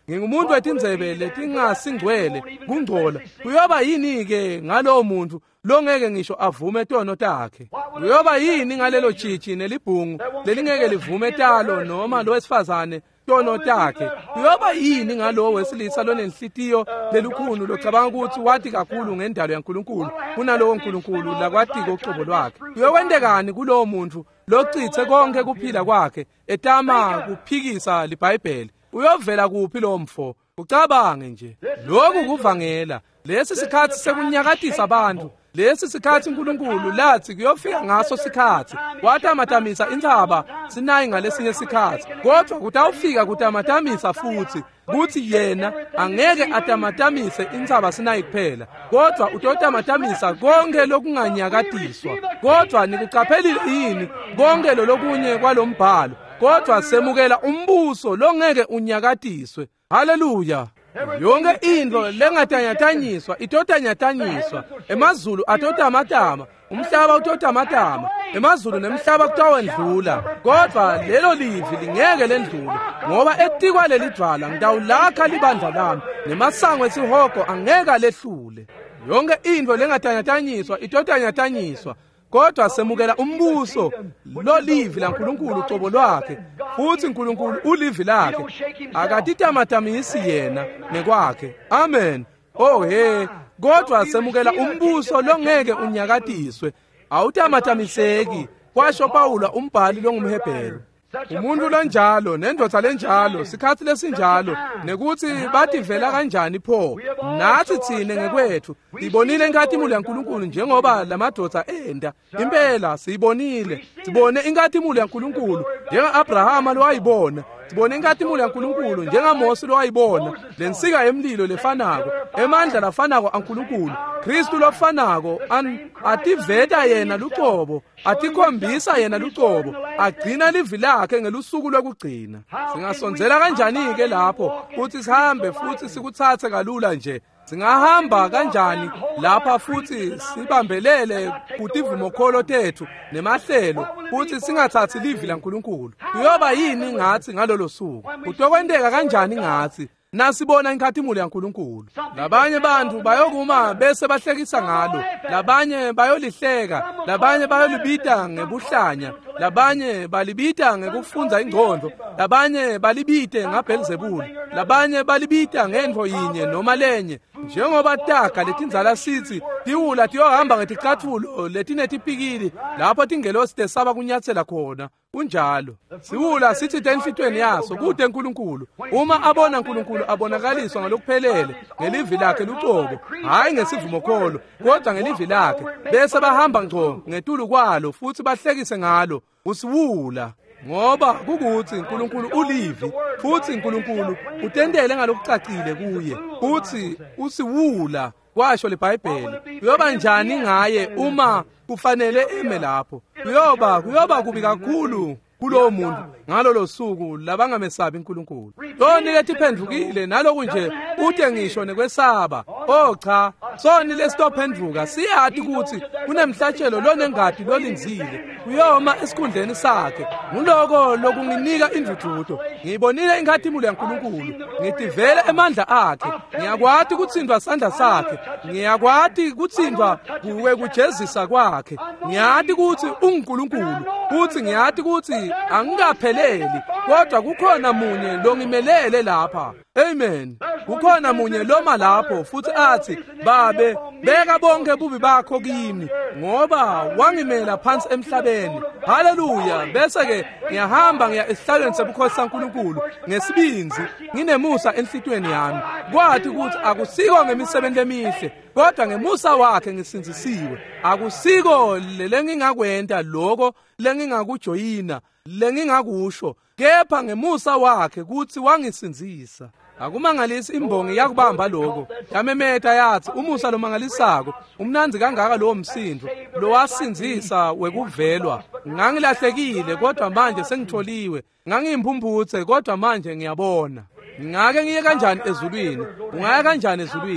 Ngingumuntu wetindzebe letingasingcwele kungcola. Kuyoba yini ke ngalowo muntu lo ngeke ngisho avume tono takhe? Kuyoba yini ngalelo jiji nelibhungu lelingeke livume talo noma lo wesifazane tono takhe? Kuyoba yini ngalowo wesilisa lonenhlitiyo lelukhuni locabanga ukuthi wathi kakhulu ngendalo yaNkulunkulu kunalowo uNkulunkulu lakwati koqobo lwakhe? Kuyokwendekani kulowo muntu locithe konke kuphila kwakhe etama kuphikisa liBhayibheli? Uyovela kuphi lo mfo? Ucabange nje, lokhu kuvangela. Lesi sikhathi sekunyakatisa abantu, lesi sikhathi uNkulunkulu lathi kuyofika ngaso sikhathi watamatamisa indzaba sinayi ngalesinye sikhathi, kodwa kutawufika kutamatamisa futhi kuthi yena angeke atamatamise indzaba sinayi kuphela, kodwa utotamatamisa konke lokunganyakatiswa. Kodwa nikucaphelile yini konke lokunye kwalombhalo? Kodwa semukela umbuso longeke unyakatiswe. Haleluya! Yonke into lengatanyatanyiswa itotanyatanyiswa. Emazulu atotamatama, umhlaba utotamatama, emazulu nemhlaba kutawendlula, kodwa lelo livi lingeke lendlule, ngoba etikwa lelidvala ngidawulakha libandla lami, nemasango esihogo angeke lehlule. Yonke into lengatanyatanyiswa itotanyatanyiswa, kodwa semukela umbuso lo livi laNkulunkulu uqobo lwakhe, futhi uNkulunkulu ulivi lakhe, akatitamatamisi yena nekwakhe. Amen. Oh he, kodwa semukela umbuso longeke unyakatiswe, awutamatamiseki, kwasho Pawulo umbhali longumHebheru. Umuntu lonjalo nendoda lenjalo sikhathi lesinjalo nekuthi bathi vela kanjani pho nathi thine ngekwethu sibonile inkathimule yaNkulunkulu njengoba lamadoda enda impela siyibonile sibone inkathimule yaNkulunkulu njenga Abrahama lo wayibona sibone inkathimule yaNkulunkulu njenga Mose lo wayibona lensika emlilo lefanako emandla lafanako aNkulunkulu Kristu lofanako ativeta yena lucobo atikhombisa yena lucobo agcina livi lakhe ngelusuku lokugcina. Singasonzela kanjani ke lapho futhi sihambe futhi sikuthathe kalula nje? Singahamba kanjani lapha futhi sibambelele kutivumo kholo tethu nemahlelo futhi singathathi livi laNkulunkulu? Kuyoba yini ngathi ngalolo suku? Kutokwendeka kanjani ngathi nasibona inkathimule yaNkulunkulu? Labanye bantu bayokuma bese bahlekisa ngalo, labanye bayolihleka, labanye bayolibita ngebuhlanya, labanye balibita ngekufunza ingqondo, labanye balibite ngaBelzebuli, labanye balibita ngendvo yinye noma lenye, njengoba taga letindzala sithi tiwula tiyohamba ngeticatfulo letinetipikili lapho tingelosi tesaba kunyatsela khona. Kunjalo siwula sithi tenhlitweni yaso kude uNkulunkulu. Uma abona uNkulunkulu abonakaliswa ngalokuphelele ngelivi lakhe lucobo, hayi ngesivumo kholo, kodwa ngelivi lakhe, bese bahamba ngco ngetulu kwalo futhi bahlekise ngalo. Usiwula ngoba kukuthi uNkulunkulu ulivi futhi uNkulunkulu utendele ngalokucacile kuye, futhi usiwula kwasho leBhayibheli. Kuyoba njani ngaye uma kufanele eme lapho? Kuyoba kuyoba kubi kakhulu kulowo muntu ngalolo suku labangamesabi uNkulunkulu. Soni letiphendvukile naloku nje ute ngisho nekwesaba. Oh cha, soni lesitophendvuka siyathi ukuthi kunemhlatshelo lonengadi lolinzile kuyoma esikhundleni sakhe. Nguloko lokunginika indvuthuto. Ngiyibonile inkathimule yaNkulunkulu, ngithi vele emandla akhe, ngiyakwati kutsindwa sandla sakhe, ngiyakwati kutsindwa kuwe kujezisa kwakhe, ngiyathi ukuthi uNkulunkulu, futhi ngiyathi ukuthi angikapheleli, kodwa kukhona munye longimelele lapha. Amen. Kukhona munye loma lapho futhi athi, babe beka bonke bubi bakho kimi ngoba wangimela phansi emhlabeni. Haleluya. Bese ke ngiyahamba ngiya esihlalweni sebukhosi saNkulunkulu ngesibinzi nginemusa enhlitweni yami, kwathi ukuthi akusiko ngemisebenzi emihle kodwa ngemusa wakhe ngisinzisiwe. Akusiko lengingakwenta lokho lengingakujoyina lengingakusho, kepha ngemusa wakhe kuthi wangisinzisa. Akumangalisi imbongi yakubamba lokho, yamemeta yathi umusa lomangalisako umnanzi kangaka lowo msindo lo wasinzisa wekuvelwa. Ngangilahlekile kodwa manje sengitholiwe, ngangimphumphuthe kodwa manje ngiyabona. Ngake ngiye kanjani ezulwini? Ungaya kanjani ezulwini?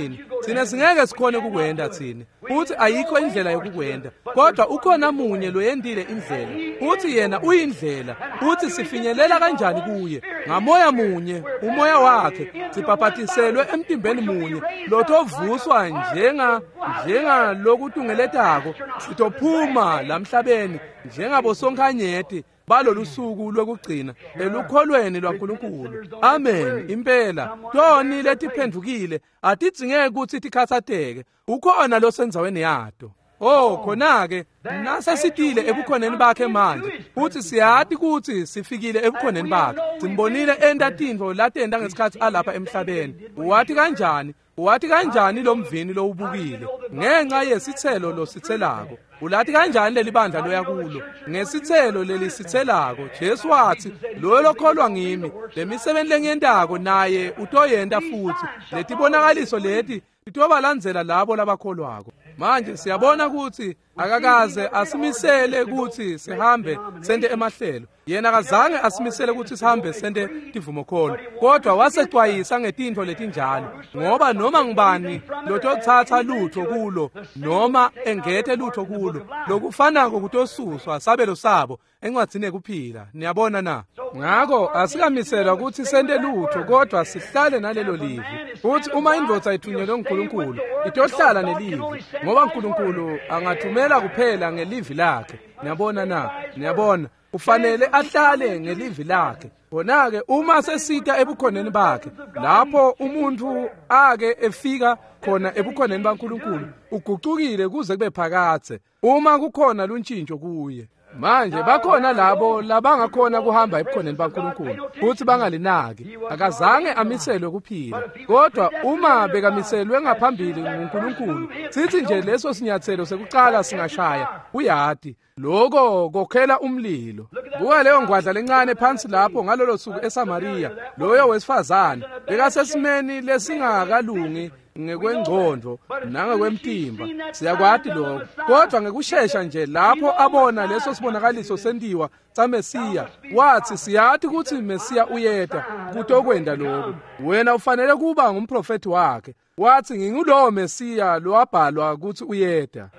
thina singeke sikhone ukukwenda thina futhi ayikho indlela yokukwenda kodwa ukhona munye loyendile indlela futhi yena uyindlela futhi sifinyelela kanjani kuye ngamoya munye umoya wakhe sibhabhatiselwe emtimbeni munye lotovuswa njenga njenga lokutungeletako sitophuma lamhlabeni njengabo sonkhanyeti balolu suku lokugcina elukholweni lwaNkulunkulu amen impela toni letiphendukile atidingeke ukuthi tikhathateke ukhona lo senzaweni yato oh khona ke nasa sitile ebukhoneni bakhe manje uthi siyathi ukuthi sifikile ebukhoneni bakhe simbonile enda tindvo latenda ngesikhathi alapha emhlabeni wathi kanjani wathi kanjani lo mvini lo ubukile ngenxa yesithelo lo sithelako ulathi kanjani leli bandla loyakulo ngesithelo leli sithelako Jesu wathi lo lokholwa ngimi lemisebenzi lengiyendako naye utoyenda futhi letibonakaliso leti itobalandzela labo labakholwako manje siyabona ukuthi akakaze asimisele ukuthi sihambe sente emahlelo yena kazange asimisele ukuthi sihambe sente tivumo khona kodwa wasexwayisa ngetintfo letinjalo ngoba noma ngibani lotothatha lutho kulo noma engethe lutho kulo lokufanako kutosuswa sabelo sabo encwadzini kuphila niyabona na ngakho asikamiselwa ukuthi sente lutho kodwa sihlale nalelo livi uthi uma indvodza ithunyelwe uNkulunkulu itohlala nelivi ngoba uNkulunkulu angathumela kuphela ngelivi lakhe niyabona na niyabona ufanele ahlale ngelivi lakhe khona ke uma sesita ebukhoneni bakhe lapho umuntu ake efika khona ebukhoneni baNkulunkulu ugucukile kuze kube phakathe uma kukhona luntshintsho kuye manje bakhona labo labangakhona kuhamba ebukhoneni baNkulunkulu futhi bangalinaki akazange amiselwe kuphila kodwa uma bekamiselwe ngaphambili nguNkulunkulu sithi nje leso sinyathelo sekuqala singashaya uyati lokho kokhela umlilo buka leyo ngwadla lencane phansi lapho ngalolo suku eSamaria loyo wesifazane bekasesimeni lesingakalungi ngekwengcondo nangekwemtimba siyakwati lokho kodwa ngekusheshsha nje lapho abona leso sibonakaliso sendiwa saMesiya wathi siyathi ukuthi Mesiya uyeta kutokwenda lokho wena ufanele kuba ngumprofeti wakhe wathi ngingulowo Mesiya lo wabhalwa ukuthi uyeta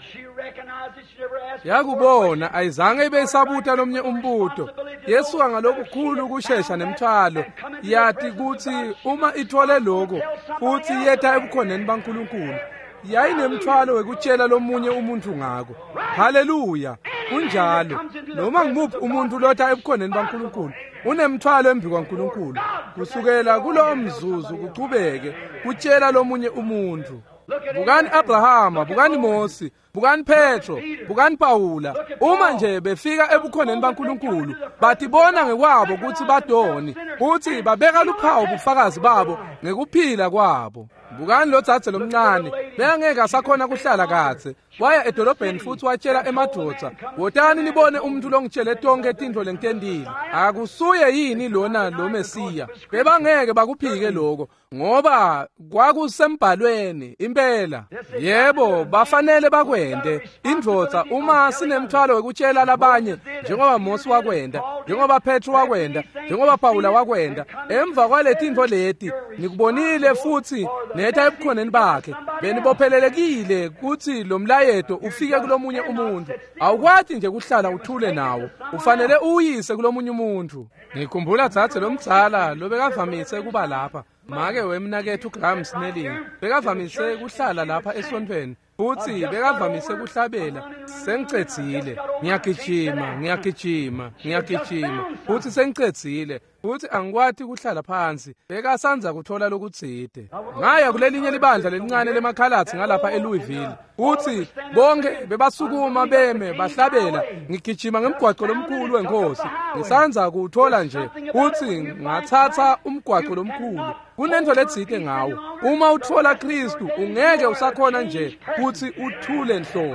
yakubona ayizange ibe isabuta lomnye umbuto Yesu ngalokukhulu ukusheshsha nemthwalo yathi ukuthi uma ithole lokho futhi yeta ebukhoneni baNkulunkulu yayinemthwalo wekutshela lomunye umuntu ngako haleluya kunjalo noma ngimuphi umuntu lotha ebukhoneni baNkulunkulu unemthwalo embi kwaNkulunkulu kusukela kulo mzuzu kuqhubeke kutshela lomunye umuntu bukani Abrahama bukani Mose bukani Petro bukani Pawula uma nje befika ebukhoneni baNkulunkulu batibona ngekwabo ukuthi badoni futhi babeka luphawu bufakazi babo ngekuphila kwabo bukani lo dzadze lomncane bengeke asakhona kuhlala kathe waya edolobheni futhi watshela emadvodza wotani nibone umuntu longitshele tonke tintfo lengitendile akusuye yini lona lo Mesiya bebangeke bakuphike lokho ngoba kwakusembhalweni impela yebo bafanele bakwende indvodza uma sinemthwalo wekutshela labanye njengoba Mose wakwenda njengoba Petro wakwenda njengoba Pawula wakwenda emva kwalethintfo leti nikubonile futhi netha ebukhoneni bakhe benibophelelekile ukuthi lo mlayeto ufike kulomunye umuntu awukwathi nje kuhlala uthule nawo ufanele uyise kulomunye umuntu ngikhumbula dzadze lomdzala lobekavamise kuba lapha make wemnakethu uGraham Snelling bekavamise kuhlala lapha esontweni futhi bekavamise kuhlabela sengicedzile ngiyagijima ngiyagijima ngiyagijima futhi sengicedzile futhi angikwathi kuhlala phansi bekasanza kuthola lokutside ngaya kulelinye libandla lelincane lemakhalathi ngalapha eLouisville uthi bonke bebasukuma beme bahlabela ngigijima ngemgwaqo lomkhulu wenkosi ngisanza kuthola nje uthi ngathatha umgwaqo lomkhulu kunento letsite ngawo uma uthola Kristu ungeke usakhona nje uthi uthule nhlobo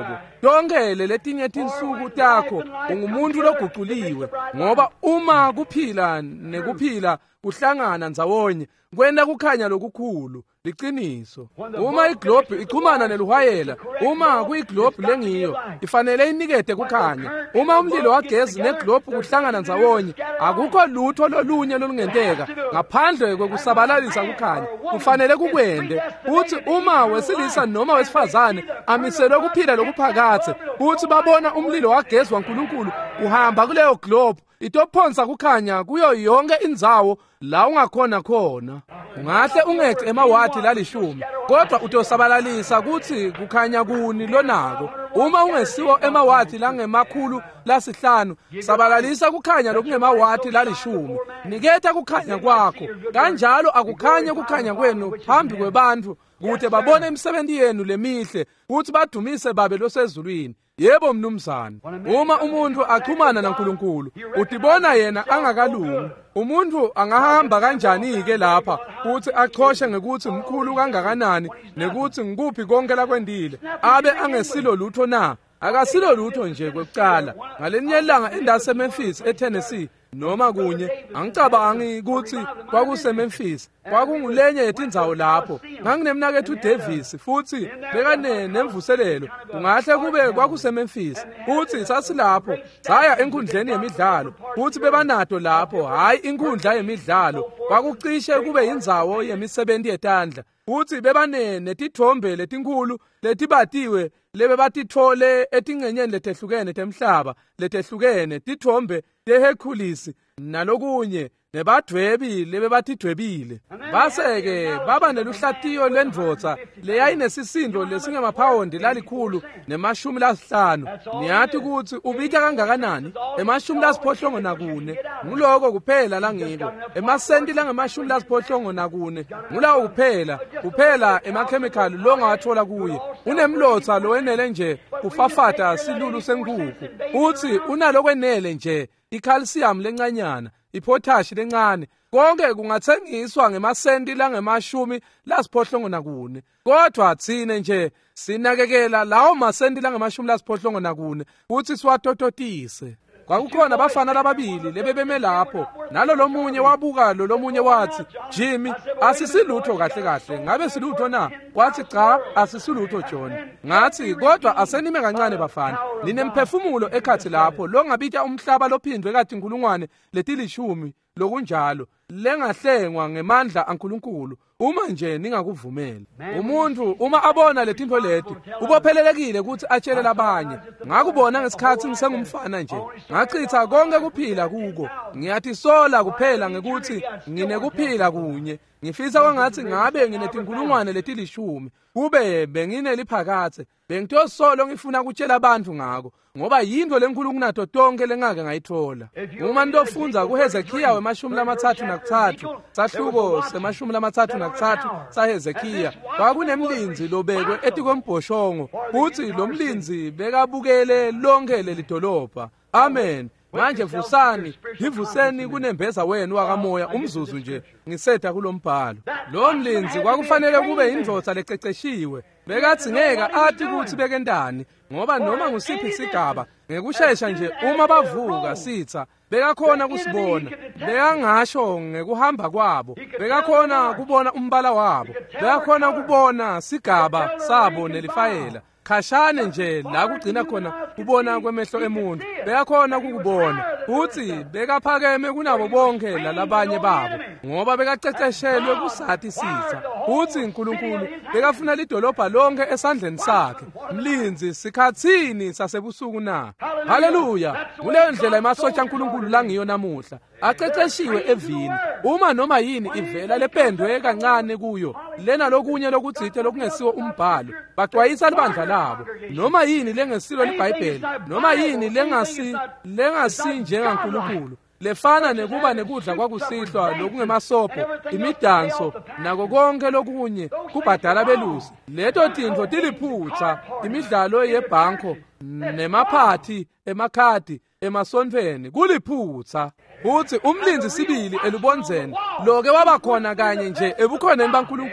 tonkele letinye tinsuku takho ungumuntu loguquliwe, ngoba uma kuphila nekuphila kuhlangana ndzawonye kwenta kukhanya lokukhulu. Liqiniso. Uma iglobe ichumana neluhwayela, uma kuyiglobe lengiyo ifanele inikete kukhanya. Uma umlilo wagezi neglobe kuhlangana ndzawonye, akukho lutho lolunye lolungenteka ngaphandle kokusabalalisa kukhanya. Kufanele kukwende. Uthi uma wesilisa noma wesifazane amiselwe kuphila lokuphakathe, uthi babona umlilo wagezwa uNkulunkulu uhamba kuleyo globe, itophonsa kukhanya kuyo yonke indzawo la ungakhona khona. Ungahle ungece emawadi lalishumi, kodwa utosabalalisa kuthi kukhanya kuni lonako. Uma ungesiwo emawadi langemakhulu lasihlanu, sabalalisa kukhanya lokungemawadi lalishumi. Niketa kukhanya kwakho, kanjalo akukhanye kukhanya kwenu phambi kwebantu, kuthi babone imisebenzi yenu lemihle, kuthi badumise babe losezulwini. Yebo mnumzana, uma umuntu achumana naNkulunkulu, utibona yena angakalungi. Umuntu angahamba kanjani ke lapha kuthi achoshe ngekuthi mkhulu kangakanani nekuthi ngikuphi konke lakwendile, abe angesilo lutho na? Akasilo lutho nje kwekucala. Ngalenye ilanga endase Memphis eTennessee noma kunye, angicabangi ukuthi kwakuse Memphis, kwakungulenye yetindzawo lapho. Nganginemnakethu uDavis futhi bekane nemvuselelo. Ungahle kube kwakuse Memphis. Futhi sasilapho saya enkundleni yemidlalo. Futhi bebanato lapho, hayi inkundla yemidlalo. Kwakucishe kube indzawo yemisebenzi yetandla. Futhi bebane netithombe letinkulu letibatiwe lebe batithole etingcenyeni letehlukene temhlaba letehlukene, tithombe teHerculesi nalokunye nebadwebi lebe batidwebile. Base-ke baba neluhlatiyo lendvodza leyayinesisindo lesingemaphawundi lalikhulu nemashumi lasihlanu. Niyathi ukuthi ubitha kangakanani? Emashumi lasiphohlongo nakune nguloko kuphela langiko. Emasenti langemashumi lasiphohlongo nakune ngulawo kuphela, kuphela emakhemikhali longawathola kuye. Unemlotha lowenele nje kufafata silulu senkukhu. Uthi unalokwenele nje ikhalsiyam lencanyana, iphotashi lencane, konke kungathengiswa ngemasenti langemashumi lasiphohlongo nakune. Kodwa thine nje sinakekela lawo masenti langemashumi lasiphohlongo nakune uthi siwatototise. Kwakukhona abafana lababili lebebeme lapho, nalo lomunye wabuka lo lomunye wathi, Jimmy, asisilutho kahle kahle. Ngabe silutho na? Wathi cha, asisilutho John. Ngathi kodwa asenime kancane bafana, ninemphefumulo ekhathi lapho longabitya umhlaba lophindwe kathi inkulungwane letilishumi lokunjalo, lengahlengwa ngemandla aNkulunkulu uma nje ningakuvumeli. Umuntu uma abona letinto leti ubophelelekile ukuthi atshele labanye. Ngakubona ngesikhathi ngisengumfana nje, ngachitha konke kuphila kuko. Ngiyathi sola kuphela ngekuthi nginekuphila kunye. Ngifisa kwangathi ngabe nginetinkulungwane letilishumi, kube bengineliphakathe, bengitosolo ngifuna ukutshela abantu ngako, ngoba yinto lenkulu kunato tonke lengake ngayithola. Uma ntofunza kuHezekiya wemashumi lamathathu nakuthathu, sahluko semashumi lamathathu nakuthathu saHezekiya, kwakunemlinzi lobekwe etikwembhoshongo, futhi lo mlinzi bekabukele lonke lelidolobha. Amen. Manje vusani, ngivuseni kunembeza wenu wakamoya umzuzu nje ngisetha kulombhalo. Lo mlinzi kwakufanele kube indvodza lececeshiwe. Bekathi ngeke athi ukuthi bekendani, ngoba noma ngusiphi isigaba ngekusheshsha nje uma bavuka sitha bekakhona kusibona, bekangasho ngekuhamba kwabo, bekakhona kubona umbala wabo, bekakhona kubona sigaba sabo nelifayela. Khashane nje la kugcina khona kubona kwemehlo emuntu, beyakhona ukubona, futhi bekaphakeme kunabo bonke lalabanye babo, ngoba bekaceceshelwe kusathi sitha. Futhi uNkulunkulu bekafuna lidolobha lonke esandleni sakhe. Mlinzi sikhathini sasebusuku na? Haleluya! Kuleyo ndlela emasotsha kaNkulunkulu langiyo namuhla, aceceshiwe evini. Uma noma yini ivela lependwe kancane kuyo, lena lokunye lokudzithe lokungesiwo umbhalo, baxwayisa libandla labo. Noma yini lengesilo liBhayibheli, noma yini lengasi lengasi njengaNkulunkulu, lefana nekuba nekudla kwakusihlwa lokungemasobho, imidanso nako konke lokunye kubhadala belusi. Leto tinto tiliphutha, imidlalo yebhanko nemaphathi emakhadi emasonfeni kuliphutha. Uthi umlinzi sibili elubonzeni loke wabakhona kanye nje ebukhoneni baNkulunkulu,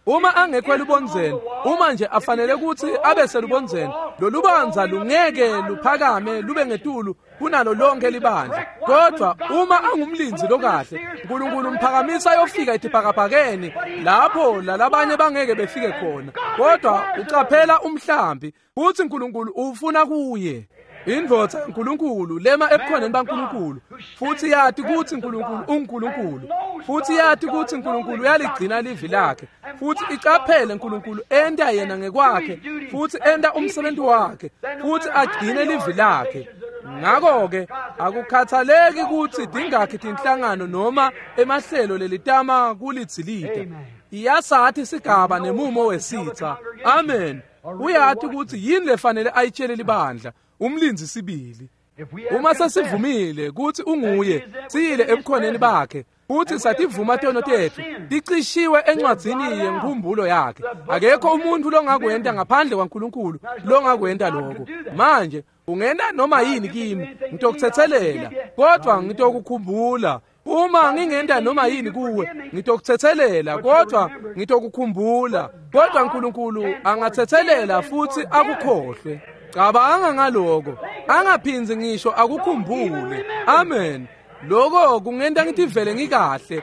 uma angekho elubonzeni, uma nje afanele ukuthi abe selubonzeni, lolu banza lungeke luphakame lube ngetulu kunalo lonke libandla. Kodwa uma angumlinzi lokahle, uNkulunkulu umphakamisa ayofika etibhakabhakeni lapho lalabanye bangeke befike khona. Kodwa ucaphela umhlambi uthi uNkulunkulu ufuna kuye. Indvodza uNkulunkulu lema ebukhoneni baNkulunkulu, futhi yathi ukuthi uNkulunkulu uNkulunkulu, futhi yathi ukuthi uNkulunkulu uyaligcina livi lakhe, futhi icaphele uNkulunkulu enda yena ngekwakhe, futhi enda umsebenzi wakhe, futhi agcine livi lakhe. Ngakho-ke akukhathaleki ukuthi dingakhi inhlangano noma emahlelo lelitama kulithilida. Iyasathi sigaba nemumo wesitha. Amen. Uyathi ukuthi yini lefanele ayitshele libandla, umlinzi sibili. Uma sesivumile ukuthi unguye, siyile ebukhoneni bakhe, futhi sativuma tono tethu, ticishiwe encwadzini yenkumbulo yakhe. Akekho umuntu longakwenda ngaphandle kwaNkulunkulu longakwenda lokho. Manje ungenda noma yini kimi, ngitokuthethelela, kodwa ngitokukhumbula. Uma ngingenda noma yini kuwe, ngitokuthethelela, kodwa ngitokukhumbula. Kodwa uNkulunkulu angathethelela futhi akukhohlwe. Cabanga ngaloko, angaphinzi ngisho akukhumbule. Amen. Lokho kungenda ngithi vele ngikahle.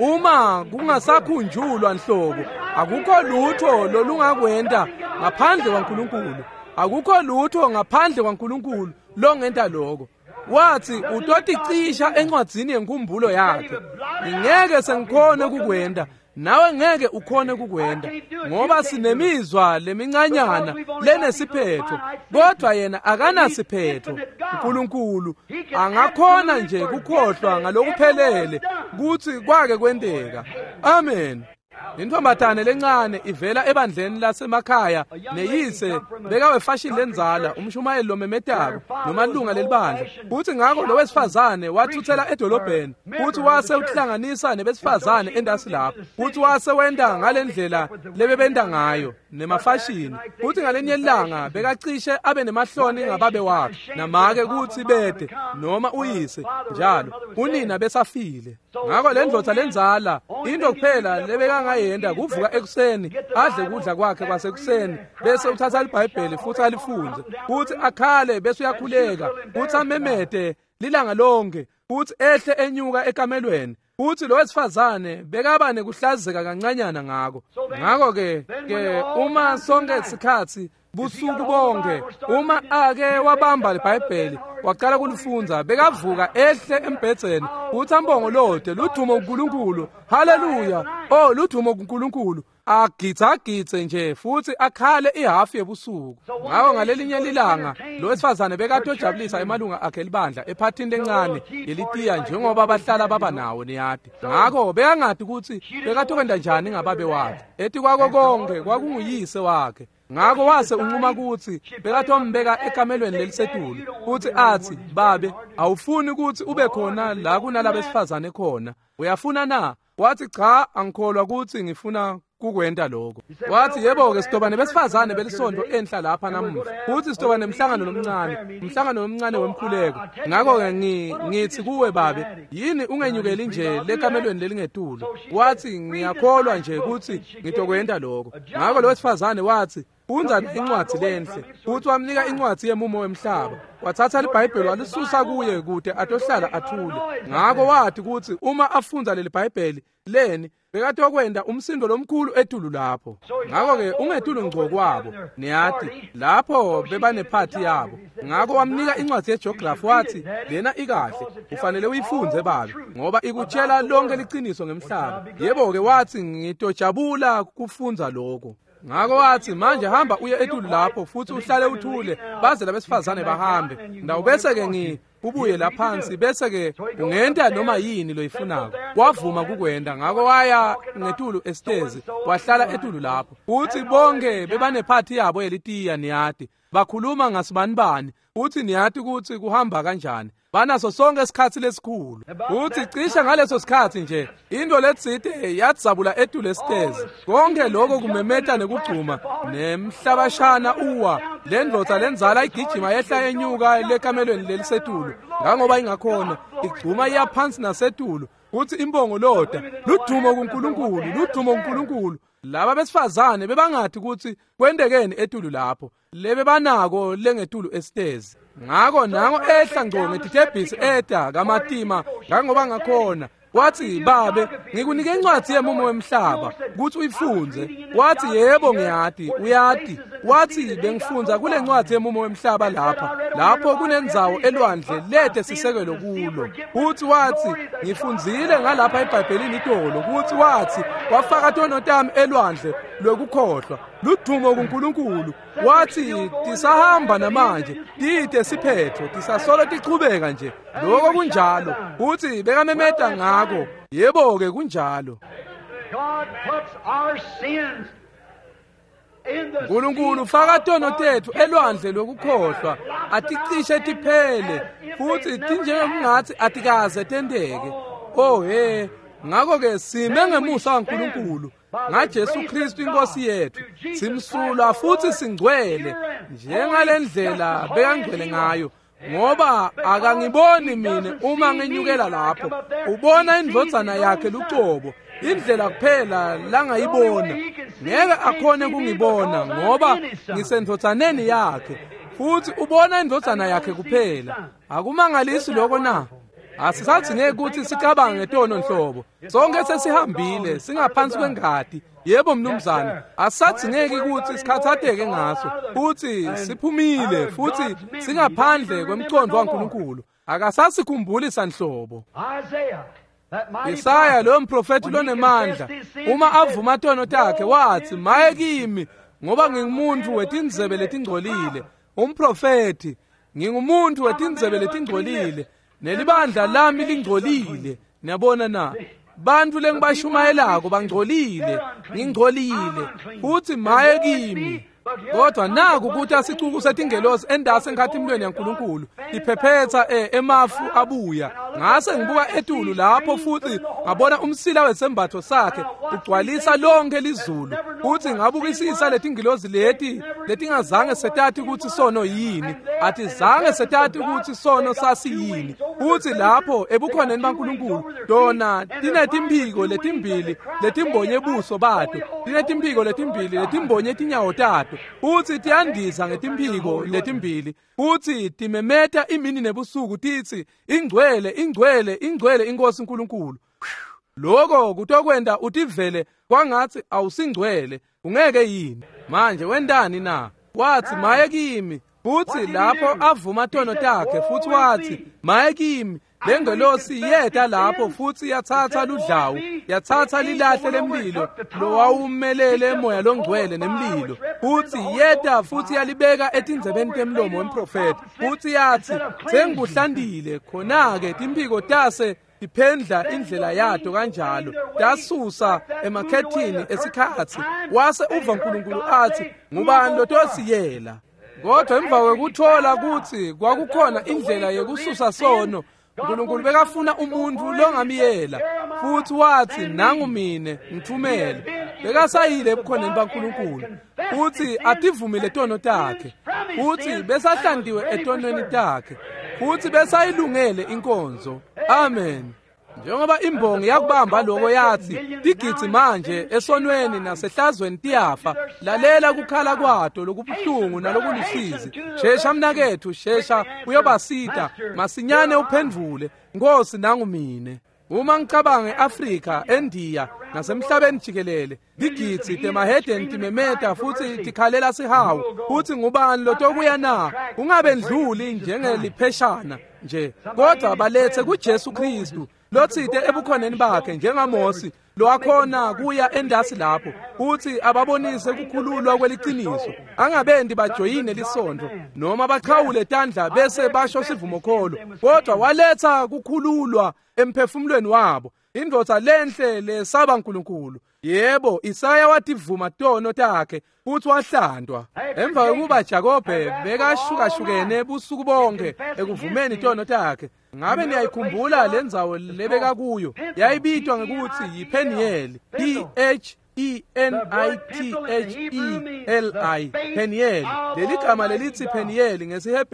Uma kungasakhunjulwa nhlobo, akukho lutho lolungakwenda ngaphandle kwaNkulunkulu. Akukho lutho ngaphandle kwaNkulunkulu longenda lokho. Wathi utoticisha encwadzini yenkumbulo yakhe. Ngeke sengikhone kukwenda, nawe ngeke ukhone kukwenda, ngoba sinemizwa lemincanyana lenesiphetho, kodwa yena akanasiphetho. uNkulunkulu angakhona nje kukhohlwa ngalokuphelele kuthi kwake kwendeka. Amen. Intfombatane lencane ivela ebandleni lasemakhaya neyise bekawefashini lenzala umshumayeli lomemetako nomalunga lelibandla. Futhi ngakho lo wesifazane wathuthela edolobheni, futhi wase uhlanganisa nebesifazane endasi lapho, futhi wase wenda ngalendlela lebebenda ngayo nemafashini. Futhi ngalenye ilanga bekacishe abe nemahloni ngababe wakhe, namake kuthi bede noma uyise njalo unina besafile. Ngakho lendvodza lenzala into kuphela lebeka yenda kuvuka ekuseni adle kudla kwakhe kwasekuseni, bese uthatha iBhayibheli futhi alifunde, futhi akhale bese uyakhuleka, futhi amemede lilanga lonke, futhi ehle enyuka ekamelweni. Futhi lo wesifazane bekaba nekuhlazeka kancanyana ngako. Ngakho ke ke uma sonke isikhathi busuku bonke, uma ake wabamba iBhayibheli waqala kulifunda, bekavuka ehle embhedzeni, uthi ambongo lode ludumo kuNkulunkulu. Haleluya. Oh, ludumo kuNkulunkulu. Agitha-githe nje futhi akhale ihafu yebusuku. Ngakho ngalelinye lilanga lo wesifazane bekatojabulisa emalunga akhe elibandla ephathini lencane yelitiya njengoba bahlala baba nawo neyadi. Ngakho bekangadi ukuthi bekatokwenda njani ngababe wakhe, ethi kwako konke kwakunguyise wakhe. Ngakho wase unquma ukuthi bekatombeka ekamelweni lelisetulu, futhi athi, babe, awufuni ukuthi ube khona la kunalabo besifazane khona, uyafuna na? Wathi cha, angikholwa ukuthi ngifuna kukwenda lokho. Wathi yebo-ke sidobane besifazane belisonto enhla lapha namuhla, futhi sidobane umhlangano nomncane, umhlangano omncane wemkhuleko. Ngakho-ke ngithi kuwe babe, yini ungenyukeli nje lekamelweni lelingetulo? Wathi ngiyakholwa nje ukuthi ngitokwenda lokho. Ngakho lo wesifazane wathi funza incwadi lenhle, futhi wamnika incwadi yemumo wemhlaba. Wathatha iBhayibheli walisusa kuye kude atohlala athule. Ngakho wathi ukuthi uma afunza leli Bhayibheli leni bekatokwenda umsindo lomkhulu etulu lapho. Ngakho-ke ungetulu ngco kwabo neyati lapho bebanephathi yabo. Ngakho wamnika incwadi yejografi wathi, lena ikahle, ufanele uyifunze babe, ngoba ikutshela lonke liciniso ngemhlaba. Yebo-ke wathi ngitojabula kufunza lokho. Ngakho wathi manje hamba uye etulu lapho futhi uhlale uthule baze labesifazane bahambe. Ndawo bese-ke ngi ubuye laphansi bese-ke ungenta noma yini loyifunako. Wavuma kukwenda. Ngakho waya ngetulu esitezi wahlala etulu lapho. Futhi bonke bebanephathi yabo yelitiya niyati. Bakhuluma ngasibanibani, uthi niyati ukuthi kuhamba kanjani. Banaso sonke isikhathi lesikhulu. Uthi cishe ngaleso sikhathi nje into letside yatsabula etule esitezi. Konke lokho kumemeta nekugcuma nemhlabashana uwa. Lendvodza lenzala igijima yehla yenyuka lekamelweni lelisetulu. Ngangoba ingakhona igcuma iyaphansi nasetulu. Uthi imbongo loda ludumo kuNkulunkulu, ludumo kuNkulunkulu. laba besifazane bebangathi ukuthi kwendekeni etulu lapho lebe banako lengetulu esitezi ngako nango ehla ngco ngedithebhisi eda kamatima ngangoba ngakhona wathi babe ngikunike incwadi yemumo wemhlaba ukuthi uyifunze wathi yebo ngiyati uyati wathi bengifunza kule ncwadi yemumo wemhlaba lapha lapho kunenzawo elwandle lede sisekelo kulo uthi wathi ngifunzile ngalapha eBhayibhelini itolo ukuthi wathi wafaka tonotami elwandle lokukhohlwa ludumo kuNkulunkulu wathi tisahamba namanje dide siphetho tisasolo tichubeka nje lokho kunjalo uthi bekamemeta ngako yebo ke kunjalo God puts our sins in the uNkulunkulu faka tono tethu elwandle lokukhohlwa aticishe tiphele futhi tinjengokungathi atikaze tendeke oh he ngako ke sime ngemusa kaNkulunkulu ngaJesu Kristu inkosi yethu simsulwa futhi singcwele njengalendlela bekangcwele ngayo ngoba akangiboni mina uma ngenyukela lapho ubona indlodzana yakhe lucobo indlela kuphela langayibona ngeke akhone kungibona ngoba ngisendodzaneni yakhe futhi ubona indlodzana yakhe kuphela akumangalisi lokho na asisathi ngeke ukuthi sicabange ngetono nhlobo sonke sesihambile singaphansi kwengadi yebo mnumzana asathi ngeke ukuthi sikhathatheke ngaso futhi siphumile futhi singaphandle kwemcondo kaNkulunkulu akasasikhumbuli sanhlobo Isaya lo mprofeti lonemandla uma avuma tono takhe wathi maye kimi ngoba ngingumuntu wetindzebe letingcolile umprofeti ngingumuntu wetindzebe letingcolile nelibandla lami lingcolile niyabona na bantu lengibashumayelako bangcolile ngingcolile futhi maye kimi kodwa naku ukuthi asicuku setingelosi endase ngathi imlweni yaNkulunkulu iphephetha emafu abuya ngase ngibuka etulu lapho futhi ngabona umsila wesembatho sakhe ugcwalisa lonke lizulu futhi ngabukisisa letingelosi leti letingazange setathi ukuthi sono yini athi zange setathi ukuthi sono sasiyini futhi lapho ebukhoneni baNkulunkulu dona tinetimphiko letimbili letimbonye buso bato tinetimphiko letimbili letimbonye tinyawo tato uthi tiyandisa ngetimphiko letimbili uthi timemeta imini nebusuku tithi ingcwele ingcwele ingcwele inkosi uNkulunkulu lokho kutokwenda utivele kwangathi awusingcwele ungeke yini manje wendani na wathi maye kimi futhi lapho avuma tono takhe futhi wathi maye kimi lengelosi yeta lapho futhi yathatha ludlawu yathatha lilahle lemlilo lo wawumelele emoya longcwele nemlilo futhi yeta futhi yalibeka etindzebeni temlomo wemprofeti futhi yathi sengikuhlandile khona ke timphiko tase iphendla indlela yato kanjalo tasusa emakhethini esikhathi wase uva uNkulunkulu athi ngubani lotosiyela kodwa emva kwekuthola ukuthi kwakukhona indlela yokususa sono uNkulunkulu bekafuna umuntu longamiyela futhi wathi nangu mine ngithumele bekasayile ebukhoneni baNkulunkulu futhi ativumile tono takhe futhi besahlandiwe etonweni takhe futhi besayilungele inkonzo amen njengoba imbongi yakubamba lokho yathi tigithi manje esonweni nasehlazweni tiyafa lalela kukhala kwato lokubuhlungu nalokulusizi shesha mnakethu shesha uyobasita masinyane uphendvule Nkosi nangu mine uma ngicabanga eAfrika eNdiya nasemhlabeni jikelele digithi temahedeni timemeta futhi tikhalela sihawu futhi ngubani lotokuya na ungabe ndluli njengelipheshana nje kodwa balethe kuJesu Kristu lothite ebukhoneni bakhe njengaMosi lo akhona kuya endasi lapho uthi ababonise ukukhululwa kweliqiniso angabendi bajoyine lisondo noma baqhawule tandla bese basho sivumo kholo kodwa waletha ukukhululwa emphefumulweni wabo indvodza lenhle lesaba uNkulunkulu yebo Isaya wativuma tono takhe futhi wahlandwa emva kokuba Jakobe bekashukashukene ebusuku bonke ekuvumeni tono takhe ngabe niyayikhumbula lendzawo lebeka kuyo yayibitwa ngekuthi yiPeniel P H E N I T H E L I Peniel leli gama lelithi Peniel ngesiHebheru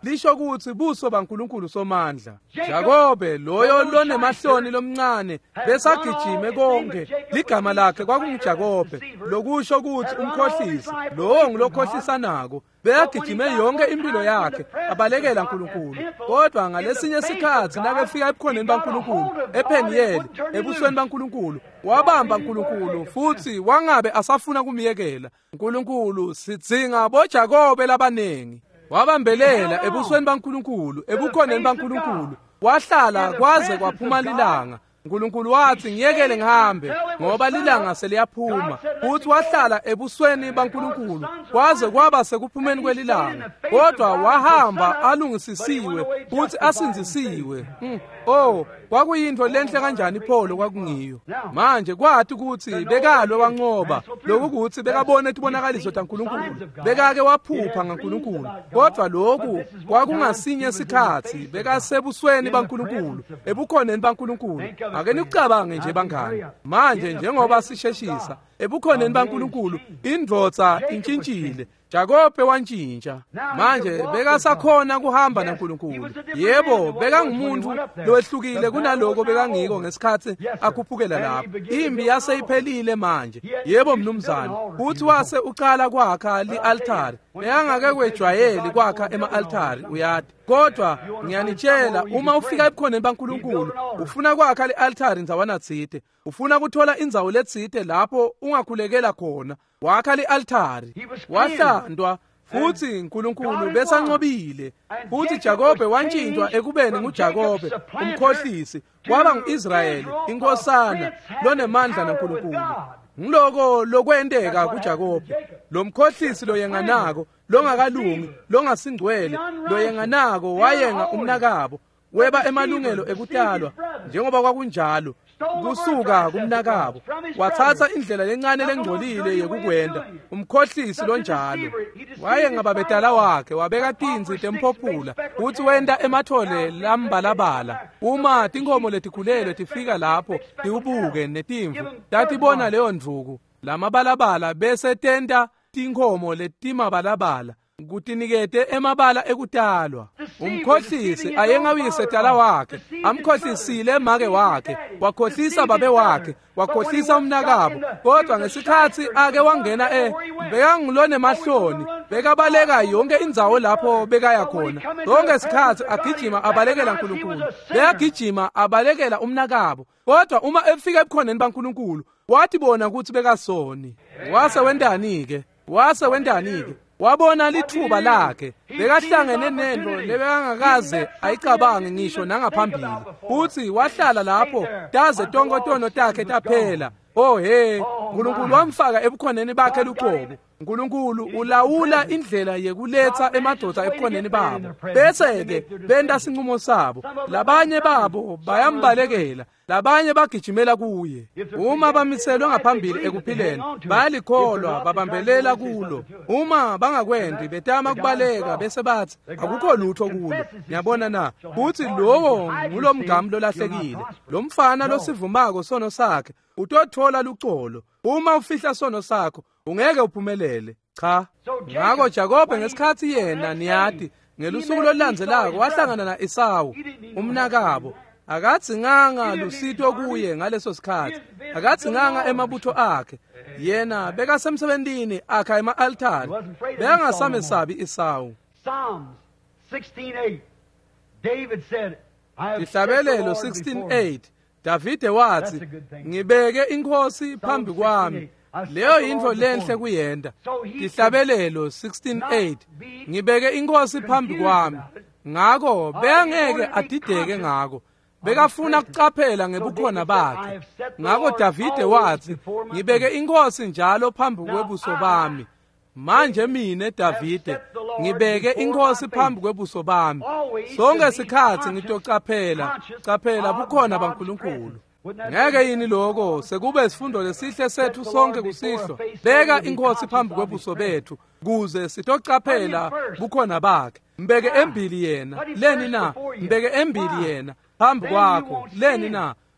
lisho ukuthi buso baNkulunkulu somandla. Jakobe loyo lonemahloni lomncane besagijime konke ligama lakhe kwakunguJakobe, lokusho ukuthi umkhohlisi lowo ngilokhohlisa nako. Beyagijime yonke impilo yakhe abalekela uNkulunkulu, kodwa ngalesinye isikhathi nakefika ebukhoneni baNkulunkulu ePheniyeli ebusweni baNkulunkulu wabamba uNkulunkulu futhi wangabe asafuna kumiyekela. uNkulunkulu sidzinga boJakobe labanengi. Wabambelela ebusweni baNkulunkulu ebukhoneni baNkulunkulu, wahlala kwaze kwaphuma lilanga. uNkulunkulu wathi ngiyekele ngihambe ngoba lilanga seliyaphuma, futhi wahlala ebusweni baNkulunkulu kwaze kwaba sekuphumeni kwelilanga, kodwa wahamba alungisisiwe futhi asinzisiwe. Hmm. Oh, kwakuyinto lenhle kanjani ipholo kwakungiyo. Manje kwathi ukuthi bekalwe wanqoba lokhu ukuthi bekabone isibonakaliso kaNkulunkulu, bekake waphupha ngaNkulunkulu, kodwa lokhu kwakungasinye isikhathi bekasebusweni baNkulunkulu ebukhoneni baNkulunkulu. Ake nikucabange nje bangani, manje njengoba sisheshisa ebukhoneni baNkulunkulu indvodza intshintshile, Jakobe wantshintsha. Manje bekasakhona kuhamba naNkulunkulu. Yebo, bekangumuntu lowehlukile kunaloko bekangiko ngesikhathi akhuphukela lapho. Imbi yaseyiphelile manje. Yebo mnumzane, uthi wase uqala kwakha li-altari. Beyangake kwejwayeli kwakha ema-altari uyati. Kodwa ngiyanitshela, uma ufika ebukhoneni baNkulunkulu ufuna kwakha li-altari nzawana tsite, ufuna kuthola indzawo letsite lapho ungakhulekela khona, wakha li-altari. Wahlandwa futhi uNkulunkulu besanqobile, futhi Jakobe wantshintshwa ekubeni nguJakobe umkhohlisi, kwaba ngu-Israyeli inkosana lonemandla naNkulunkulu. Ngiloko lokwendeka kuJakobe, lo mkhohlisi loyenganako, longakalungi, longasingcwele, loyenganako wayenga umnakabo, weba emalungelo ekutalwa njengoba kwakunjalo kusuka kumnakabo, wathatha indlela lencane lengcolile yekukwenda. Umkhohlisi lonjalo wayenga babedala wakhe, wabeka tinzi temphophula uthi wenda emathole lambalabala. Uma tinkhomo letikhulelwe tifika lapho tiubuke netimvu tatibona leyo ndvuku lamabalabala bese tenta tinkhomo letimabalabala kutinikete emabala ekutalwa. Umkhohlisi ayengawise dala wakhe, amkhohlisile make wakhe, wakhohlisa babe wakhe, wakhohlisa umnakabo. Kodwa ngesikhathi ake wangena e bekangilone mahloni, bekabaleka yonke indzawo lapho bekaya khona. Zonke isikhathi agijima abalekela uNkulunkulu, beyagijima abalekela umnakabo. Kodwa uma efika ebukhoneni baNkulunkulu wathi bona ukuthi bekasoni. Wase wendani-ke, wase wendani-ke wabona lithuba lakhe, bekahlangene nento lebekangakaze ayicabange ngisho nangaphambili, futhi wahlala lapho daze tonkotono takhe taphela. Oh he, uNkulunkulu wamfaka ebukhoneni bakhe luqobo. uNkulunkulu ulawula indlela yekuletha emadoda ebukhoneni babo, bese-ke benta sinqumo sabo. Labanye babo bayambalekela, labanye bagijimela kuye. Uma bamiselwe ngaphambili ekuphileni bayalikholwa, babambelela kulo. Uma bangakwendi betama kubaleka bese bathi akukho lutho kulo. Ngiyabona na, futhi lowo ngulomgamu lolahlekile, lo mfana losivumako sono sakhe utothola luxolo. Uma ufihla sono sakho ungeke uphumelele. Cha, ngako Jakobe ngesikhathi yena niyati ngelusuku lolandzelako wahlangana na Esawu umnakabo. Akathinganga lusito kuye ngaleso sikhathi, akathinganga emabutho akhe. Yena bekasemsebentini akha ema-altari, bekangasamesabi Esawu. Psalms sixteen eight, David said, Ihlabelelo sixteen eight, Davide wathi, ngibeke inkosi phambi kwami. Leyo yinto lenhle kuyenda. Ihlabelelo sixteen eight, ngibeke inkosi phambi kwami. Ngako beyangeke adideke ngako, bekafuna kucaphela ngebukhona bakhe. Ngako Davide wathi, ngibeke inkosi njalo phambi kwebuso bami. Manje mina Davide ngibeke inkosi phambi kwebuso bami. Sonke isikhathi ngitocaphela, caphela bukhona baNkulunkulu. Ngeke yini lokho sekube isifundo lesihle sethu sonke kusihlo. Beka inkosi phambi kwebuso bethu kuze sitocaphela bukhona bakhe. Mbeke embili yena, leni na, mbeke embili yena phambi kwakho, leni na.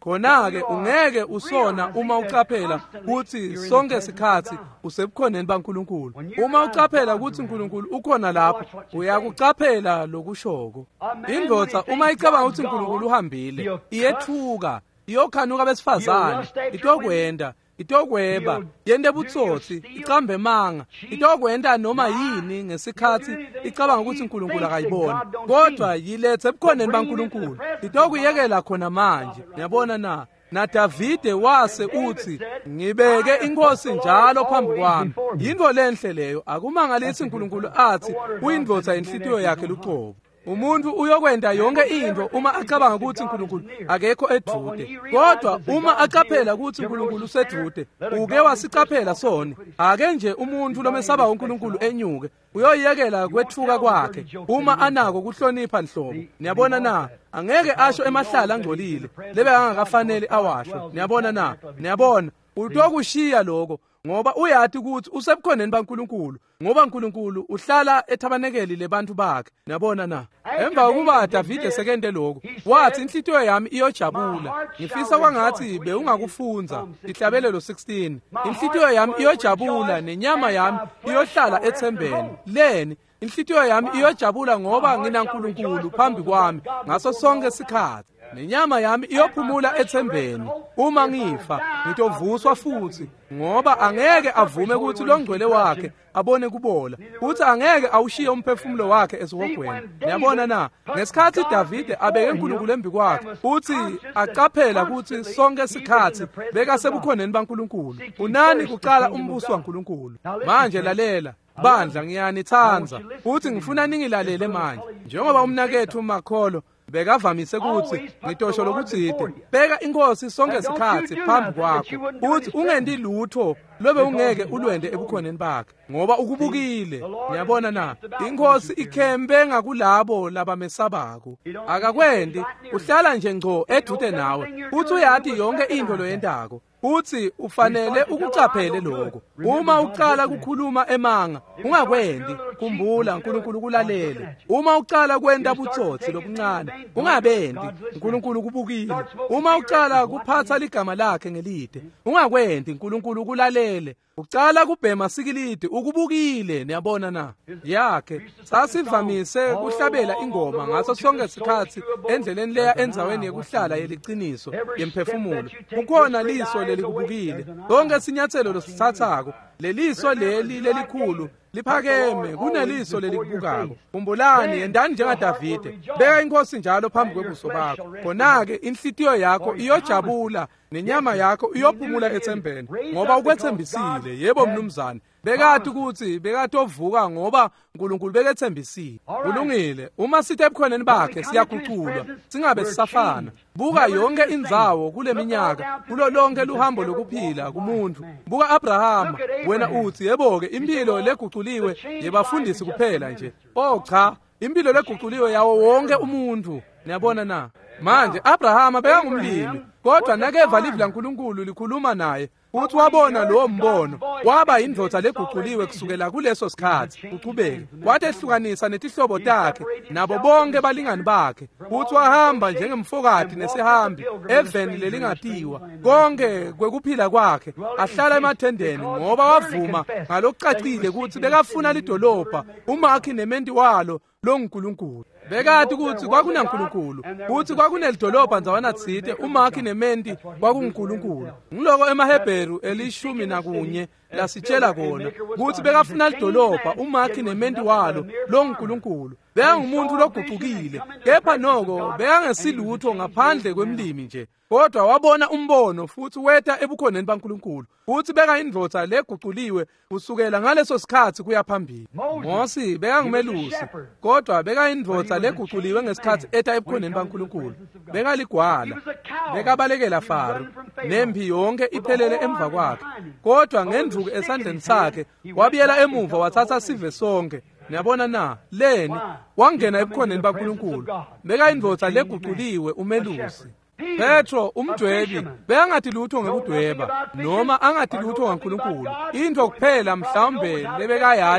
khona-ke ungeke usona uma ucaphela ukuthi sonke isikhathi usebukhoneni baNkulunkulu. Uma ucaphela ukuthi uNkulunkulu ukhona lapho, uyakucaphela lokushoko. Indoda uma icabanga ukuthi uNkulunkulu uhambile, iyethuka, iyokhanuka besifazane, itokwenda, itokweba, yende butsotsi, icambe emanga, itokwenda noma yini ngesikhathi icabanga ukuthi uNkulunkulu akayiboni. Kodwa yilethe ebukhoneni baNkulunkulu, itokuyekela khona manje. Uyabona na? Na Davide wase uthi, ngibeke inkosi njalo phambi kwami. Yinto lenhle leyo, akumangalisi uNkulunkulu athi uyindvodza inhlitiyo yakhe luqobo. Umuntu uyokwenda yonke into uma acabanga ukuthi uNkulunkulu akekho edude. Kodwa uma acaphela ukuthi uNkulunkulu usedude, uke wasicaphela sona. Ake nje umuntu lomesaba uNkulunkulu enyuke, uyoyekela kwethuka kwakhe uma anako kuhlonipha nhlobo. Niyabona na? Angeke asho emahlala angcolile lebe angakafanele awasho. Niyabona na? Niyabona? Utokushiya lokho ngoba uyathi ukuthi usebukhoneni baNkulunkulu, ngoba uNkulunkulu uhlala ethabanekeli lebantu bakhe. Niyabona na? Emva kokuba Davide sekende lokho, wathi inhlitiyo yami iyojabula. Ngifisa kwangathi beungakufunza ihlabelelo sixteen. Inhlitiyo yami iyojabula nenyama yami iyohlala ethembeni. Leni inhlitiyo yami iyojabula ngoba nginaNkulunkulu phambi kwami ngaso sonke isikhathi. Nenyama yami iyophumula ethembeni. Uma ngifa ngitovuswa futhi, ngoba angeke avume ukuthi lo ngcwele wakhe abone kubola, uthi angeke awushiye umphefumulo wakhe esihogweni. Niyabona na? Ngesikhathi Davide abeke uNkulunkulu embi kwakhe, uthi acaphela ukuthi sonke isikhathi beka sebukhoneni baNkulunkulu. Unani kuqala umbuso waNkulunkulu. Manje lalela bandla, ngiyanithanza uthi ngifuna ningilalele manje. Njengoba umnakethu uMakholo bekavamise ukuthi ngitosho lokuthide, beka inkosi sonke isikhathi phambi kwakho, uthi ungendi lutho lobe ungeke ulwende ebukhoneni bakhe ngoba ukubukile. Niyabona na? Inkosi ikhembe ngakulabo labamesabako. Akakwendi, uhlala nje ngco edude nawe, uthi uyathi yonke into loyendako. Uthi ufanele ukucaphele lokho. Uma uqala kukhuluma emanga, ungakwendi. Khumbula uNkulunkulu kulalele. Uma uqala kwenda butsotsi lobuncane, ungabendi. uNkulunkulu kubukile. Uma uqala kuphatha ligama lakhe ngelide, ungakwendi. uNkulunkulu kulalele. Uqala kubhema sikilidi, ukubukile. Niyabona na? Yakhe sasivamise kuhlabela ingoma ngaso sonke isikhathi endleleni leya endzaweni yekuhlala yeliqiniso yemphefumulo. Kukhona liso lelikubukile. Konke sinyathelo losithathako, leliso leli lelikhulu liphakeme kuneliso lelikubukako. Khumbulani, yendani njengaDavide, beka inkosi njalo phambi kwebuso bakho. Khona-ke inhlitiyo yakho iyojabula nenyama yakho iyophumula ethembeni, ngoba ukwethembisile. Yebo mnumzane, bekade ukuthi bekade ovuka ngoba uNkulunkulu bekethembisile. Kulungile, uma sithi ebukhoneni bakhe siyaguculwa, singabe sisafana. Buka yonke indzawo kule minyaka, kulo lonke luhambo lokuphila kumuntu. Buka Abrahama, wena uthi yebo-ke impilo leguculiwe yebafundisi kuphela nje. Oh cha, impilo leguculiwe yawo wonke umuntu. Niyabona na? Manje Abrahama bekangumlimi, kodwa nakeva livi laNkulunkulu likhuluma naye, uthi wabona lowo mbono, waba indvodza leguculiwe kusukela kuleso sikhathi. Uqhubeke wathi ehlukanisa netihlobo takhe nabo bonke balingani bakhe, uthi wahamba njengemfokati nesihambi eveni lelingatiwa. Konke kwekuphila kwakhe ahlala emathendeni, ngoba wavuma ngalokucacile ukuthi bekafuna lidolobha umakhi nementi walo lo nguNkulunkulu. Bekade ukuthi kwakunaNkulunkulu, uthi kwakunelidolobha nzawana tsite, umakhi nementi kwakunguNkulunkulu. Ngiloko emaHebheru elishumi nakunye lasitshela kona ukuthi bekafuna lidolobha umakhi nementi walo lo nguNkulunkulu. Bekangumuntu logucukile, kepha noko bekangesilutho ngaphandle kwemlimi nje. Kodwa wabona umbono futhi weta ebukhoneni baNkulunkulu, uthi beka indvodza leguculiwe kusukela ngaleso sikhathi kuya phambili. Mose bekangumelusi, kodwa beka indvodza leguculiwe ngesikhathi eta ebukhoneni baNkulunkulu. Bekaligwala, bekabalekela Faro, nempi yonke iphelele emva kwakhe. Kodwa ngenduku esandleni sakhe wabiyela emuva wathatha sive sonke. Niyabona na? Leni wangena ebukhoneni baNkulunkulu, beka indvodza leguculiwe umelusi. Petro umdwebi beyangathi lutho ngekudweba noma angathi lutho ngaNkulunkulu. Into kuphela mhlawumbe lebekayati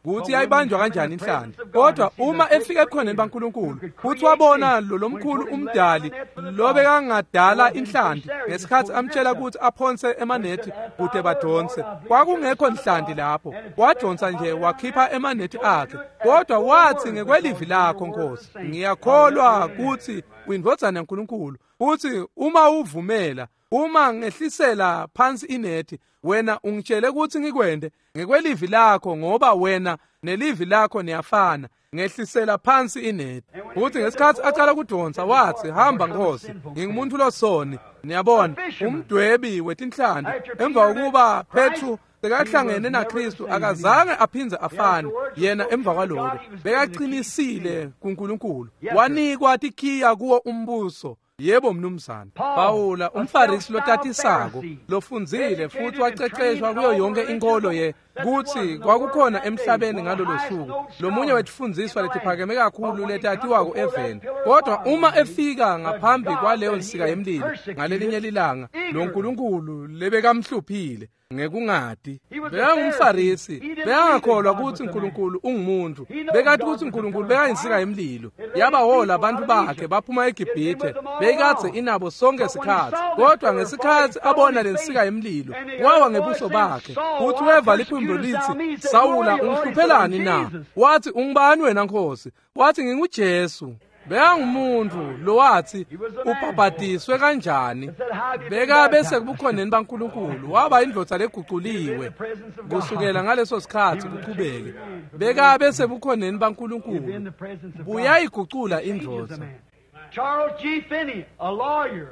ukuthi yayibanjwa kanjani inhlanhla. Kodwa uma efika ebukhoneni baNkulunkulu uthi wabona lo lomkhulu umdali lo bekangadala inhlanhla ngesikhathi amtshela ukuthi aphonse emanethi kude badonse. Kwakungekho inhlanhla lapho, wadonsa nje wakhipha emanethi akhe. Kodwa wathi ngekwelivi lakho Nkosi, ngiyakholwa ukuthi uyindodana yaNkulunkulu, uthi uma uvumela, uma ngehlisela phansi inethi, wena ungitshele ukuthi ngikwende ngekwelivi lakho, ngoba wena nelivi lakho niyafana, ngehlisela phansi inethi. Uthi ngesikhathi aqala kudonsa wathi, hamba Nkosi, ngingumuntu losoni. Niyabona, umdwebi wetinhlanhla. Emva kokuba Petru bekahlangene naKristu akazange aphindze afane, yena emva kwalokho bekaqinisile kuNkulunkulu, wanikwa tikhiya kuwo umbuso. Yebo mnumzana. Pawula umFarisi lotatisako, lofunzile futhi waceceshwa kuyo yonke inkolo ye kuthi kwakukhona emhlabeni ngalolo suku. Lomunye wetufundiswa letiphakeme kakhulu letatiwa ku-Even. Kodwa uma efika ngaphambi kwaleyo nsika yemlilo ngalelinye ilanga, lo Nkulunkulu lebekamhluphile ngekungadi. BekangumFarisi, bekangakholwa ukuthi uNkulunkulu ungumuntu. Bekathi ukuthi uNkulunkulu bekayinsika yemlilo. Yabahola abantu bakhe baphuma eGibhithe, bekathe inabo sonke isikhathi. Kodwa ngesikhathi abona lensika yemlilo, wawa ngebuso bakhe. Uthi weva liphimbo lithi, Sawula, ungihluphelani na? Wathi, ungubani wena Nkosi? Wathi, nginguJesu. Bekangumuntu lo wathi ubhabhadiswe kanjani. Beka bese kubukhoneni baNkulunkulu, waba indloda leguquliwe kusukela ngaleso sikhathi kuqhubeke. Beka bese bukhoneni baNkulunkulu, buyayigucula indloda. Charles G. Finney, a lawyer,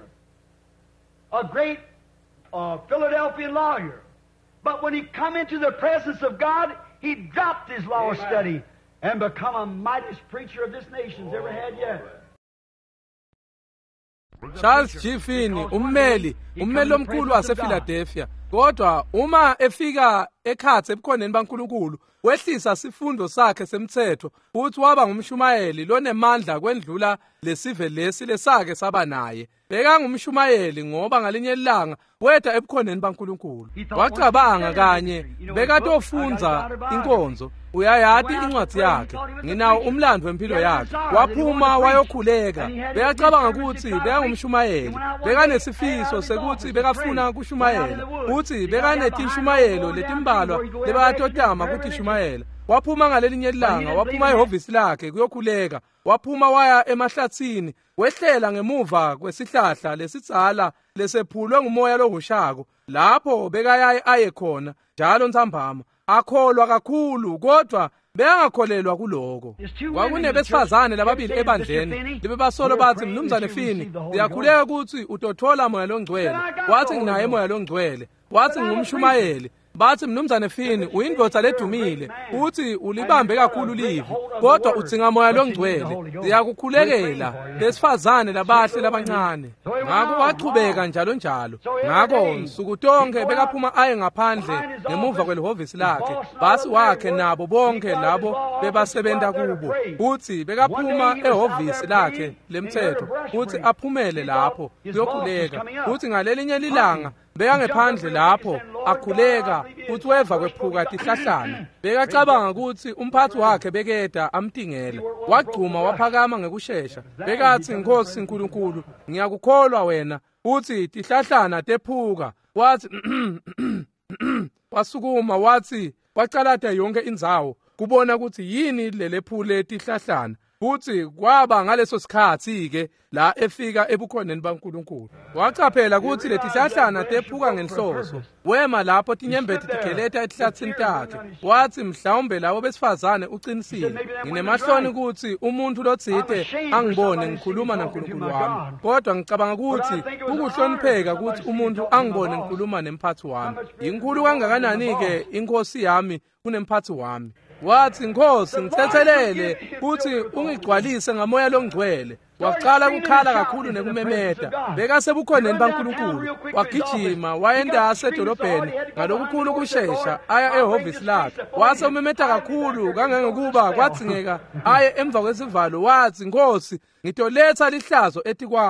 a great uh, Philadelphia lawyer. But when he come into the presence of God, he dropped his law study and become a mightiest preacher of this nation's ever had yet. Charles G. Finney, ummeli, ummeli omkhulu wasePhiladelphia. Kodwa uma efika ekhathe ebukhoneni baNkulunkulu, wehlisa sifundo sakhe semthetho, uthi waba ngumshumayeli lonemandla kwendlula lesive lesi lesake saba naye. Bekangumshumayeli ngoba ngalinye ilanga wetha ebukhoneni baNkulunkulu. Wacabanga kanye bekatofunza inkonzo, uyayati incwadi yakhe, nginawo umlando wempilo yakhe. Waphuma wayokhuleka, bekacabanga ukuthi bekangumshumayeli, bekanesifiso sekuthi bekafuna kushumayela, uthi bekanetishumayelo letimbalwa lebakatotama ukuthi shumayela. Waphuma ngalelinye ilanga, waphuma ehhovisi lakhe kuyokhuleka, waphuma waya emahlathini, wehlela ngemuva kwesihlahla lesitsala lesephulwe ngumoya lohushako. Lapho bekayaye aye khona njalo ntambama, akholwa kakhulu, kodwa bengakholelwa kuloko. Kwakunebesifazane lababili ebandleni, libebasolo bathi, mnumzane Finney, ndiyakhuleka ukuthi utothola moya longcwele. Wathi nginaye moya longcwele. Wathi ngumshumayeli. Bathi mnumzane Finney, uyindloda ledumile, uthi ulibambe kakhulu livi, kodwa udzinga moya longcwele. Ndiyakukhulekela besifazane labahle labancane. Ngakho waqhubeka njalo njalo. Ngakho nsuku tonke bekaphuma aye ngaphandle ngemuva kwelihhovisi lakhe. Basi wakhe nabo bonke labo bebasebenta kubo. Uthi bekaphuma ehhovisi lakhe lemthetho, uthi aphumele lapho kuyokhuleka. Uthi ngalelinye ilanga beka ngephandle lapho akhuleka, uthi weva kwephuka tihlahlana. Bekacabanga ukuthi umphathi wakhe bekeda amtingela. Wagcuma waphakama ngekushesha. Bekathi, Nkosi Nkulunkulu, ngiyakukholwa wena. Uthi tihlahlana tephuka. Wathi wasukuma wathi wacalata yonke indzawo kubona ukuthi yini lelephule tihlahlana. Uthi kwaba ngaleso sikhathi ke la efika ebukhoneni baNkulunkulu. Wacaphela ukuthi letihlahlana tephuka ngenhloso. Wema lapho tinyembeti tigeleta etihlathini takhe. Wathi mhlawumbe labo besifazane uqinisile. Nginemahloni ukuthi umuntu lotsite angibone ngikhuluma naNkulunkulu wami. Kodwa ngicabanga ukuthi ukuhlonipheka ukuthi umuntu angibone ngikhuluma nemphathi wami. Inkulu kangakanani ke inkosi yami kunemphathi wami. Wathi, Nkosi, ngithethelele ukuthi ungigcwalise ngamoya longcwele. Waqala ukukhala kakhulu nekumemeta. Bekasebukhoneni baNkulunkulu, wagijima wayenda asedolobheni ngalokukhulu ukushesha aya ehhovisi lakhe. Wase umemeta kakhulu kangangokuba kwadzingeka aye emva kwesivalo. Wathi, Nkosi, ngitoletha lihlazo eti kwakho.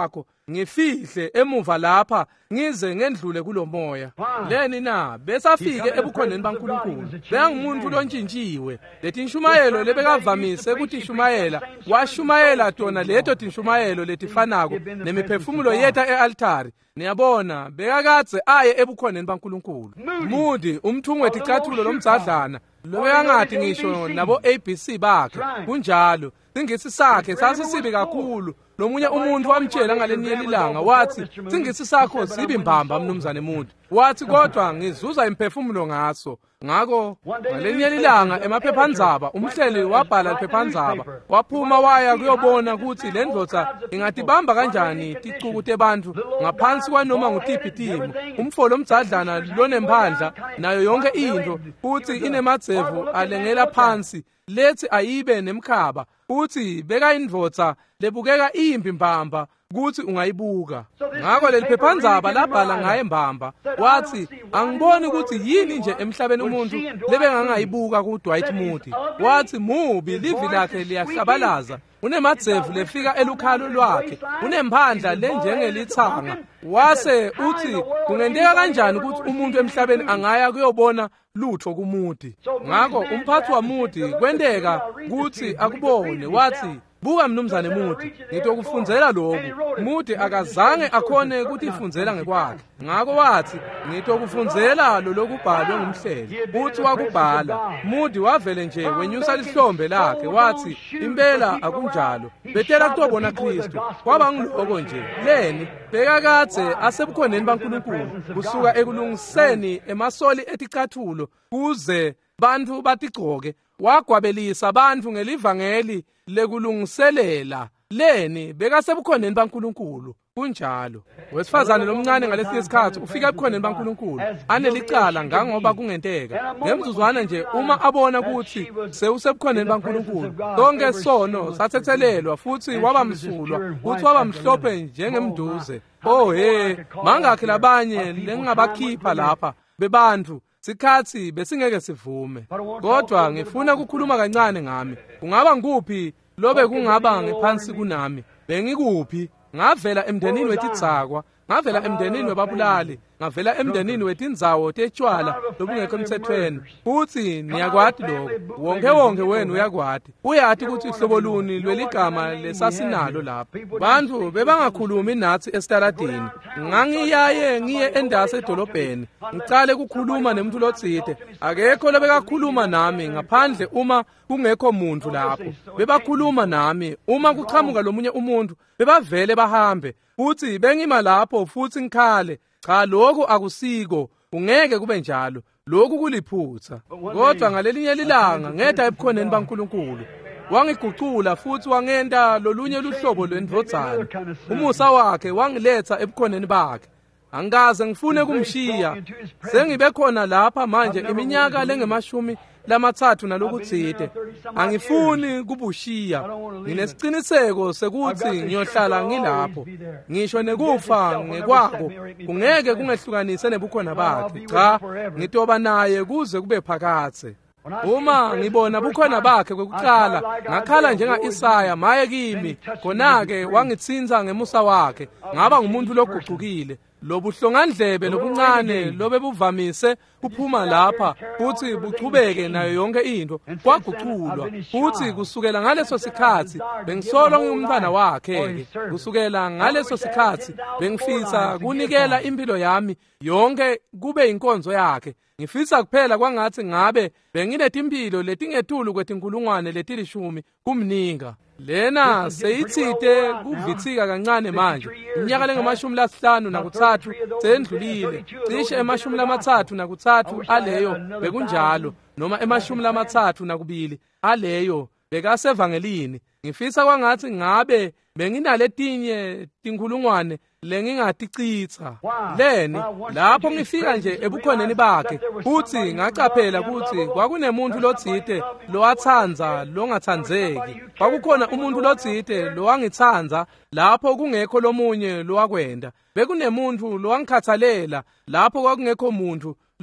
ngifihle emuva lapha ngize ngendlule kulomoya. Leni na besafike ebukhoneni baNkulunkulu. Bengumuntu lontshintshiwe. Letintshumayelo lebekavamise ukuthi ishumayela washumayela tona leto tintshumayelo letifanako nemiphefumulo yetha ealtari. Niyabona bekakatse aye ebukhoneni baNkulunkulu. Moody umthungwe ticathulo lomdzadlana lobeyangathi ngisho nabo A B C bakhe kunjalo. Singisi sakhe sasisibi kakhulu. Lomunye umuntu wamtshela ngalenye ilanga wathi singisi sakho sibi mbamba mnumzane Moody. Wathi kodwa ngizuza imphefumulo ngaso. Ngako ngalenye ilanga emaphephandzaba umhleli wabhala iphephandzaba waphuma waya kuyobona ukuthi le ndvodza ingatibamba kanjani ticuku tebantu ngaphansi kwanoma ngutiphi timo. Umfolo omdzadlana lonemphandla nayo yonke into futhi inemadzevu alengela phansi lethi ayibe nemkhaba futhi beka indvodza lebukeka imbi mbamba kuthi ungayibuka. Ngako leli phephandzaba labhala ngaye mbamba wathi angiboni ukuthi yini nje emhlabeni umuntu lebengangayibuka kuDwight Moody. Wathi mubi livi lakhe liyahlabalaza, unemadzevu lefika elukhalo lwakhe, unemphandla lenjengelithanga. Wase uthi kungenteka kanjani ukuthi umuntu emhlabeni angaya kuyobona lutho kuMoody. Ngako umphathi waMoody kwendeka ukuthi akubone wathi buka mnumzane Moody ngitokufundzela lokhu. Moody akazange akhone ukuthi ifundzela ngekwakhe. Ngako wathi ngitokufundzela lo lokubhalwe ngumhleli. Uthi wakubhala Moody wavele nje wenyusa lihlombe lakhe wathi impela akunjalo. Betela kutobona Kristu kwaba ngiloko nje. Leni bekakatse asebukhoneni baNkulunkulu kusuka ekulungiseni emasoli eticathulo kuze bantu batigcoke. Wagwabelisa abantu ngelivangeli lekulungiselela. Leni bekasebukhoneni baNkulunkulu kunjalo. Wesifazane lomncane ngalesi isikhathi ufika ebukhoneni baNkulunkulu anelicala ngangoba kungenteka. Ngemzuzwana nje uma abona ukuthi sewusebukhoneni baNkulunkulu konke sono sathethelelwa futhi wabamsulwa futhi wabamhlophe njengemduze. Oh he mangakhe labanye lengingabakhipha lapha bebantu sikhathi besingeke sivume. Kodwa ngifuna ukukhuluma kancane ngami. Kungaba nguphi lobe kungaba ngephansi kunami. Bengikuphi? Ngavela emndenini wetidzakwa, ngavela emndenini webabulali, ngavela emndenini wetindzawo tetshwala lobungekho emthethweni. Futhi niyakwati lokho. Wonke wonke wenu uyakwati. Uyathi ukuthi ihlobo luni lweligama lesasinalo lapha. Bantu bebangakhulumi nathi esitaladini. Ngangiyaye ngiye endase edolobheni. Ngicale kukhuluma nemuntu lotsite. Akekho lebekakhuluma nami ngaphandle uma kungekho muntu lapho. Bebakhuluma nami uma kuqhamuka lomunye umuntu bebavele bahambe. Futhi bengima lapho futhi ngikhale. Cha lokho akusiko, ungeke kube njalo. Lokhu kuliphutha. Kodwa ngalelinye lilanga ngeda ebukhoneni baNkulunkulu. Wangigucula futhi wangenta lolunye luhlobo lwendvodzana. Umusa wakhe wangiletha ebukhoneni bakhe. Angikaze ngifune kumshiya. Sengibe khona lapha manje iminyaka lengemashumi lamathathu nalokutsite. Angifuni kubushiya. Nginesiciniseko sekuthi ngiyohlala ngilapho. Ngisho nekufa ngekwako kungeke kungehlukanise nebukhona bakhe. Cha, ngitoba naye kuze kube phakathe. Uma ngibona bukhona bakhe kwekuqala ngakhala njenga Isaya maye kimi konake wangitsinza ngemusa wakhe ngaba ngumuntu loguqukile. Lobuhlongandlebe lobuncane lobe buvamise kuphuma lapha futhi buchubeke nayo yonke into kwaguculwa futhi kusukela ngaleso sikhathi bengisolwa ngumntwana wakhe. Kusukela ngaleso sikhathi bengifisa kunikela impilo yami yonke kube inkonzo yakhe. Ngifisa kuphela kwangathi ngabe benginetimpilo letingetulu kwetinkulungwane letilishumi kumninga. Lena seyithite kuvitsika kancane manje. Iminyaka lengamashumi lasihlanu nakuthathu sendlulile. Cishe emashumi lamathathu nakuthathu aleyo bekunjalo noma emashumi lamathathu nakubili aleyo bekasevangelini. Ngifisa kwangathi ngabe benginaletinye tinkulungwane lengingaticitha. Leni lapho ngifika nje ebukhoneni bakhe futhi ngacaphela ukuthi kwakunemuntu lotsite lowathanza longathanzeki. Kwakukhona umuntu lotsite lowangithanza lapho kungekho lomunye lowakwenda. Bekunemuntu lowangikhathalela lapho kwakungekho muntu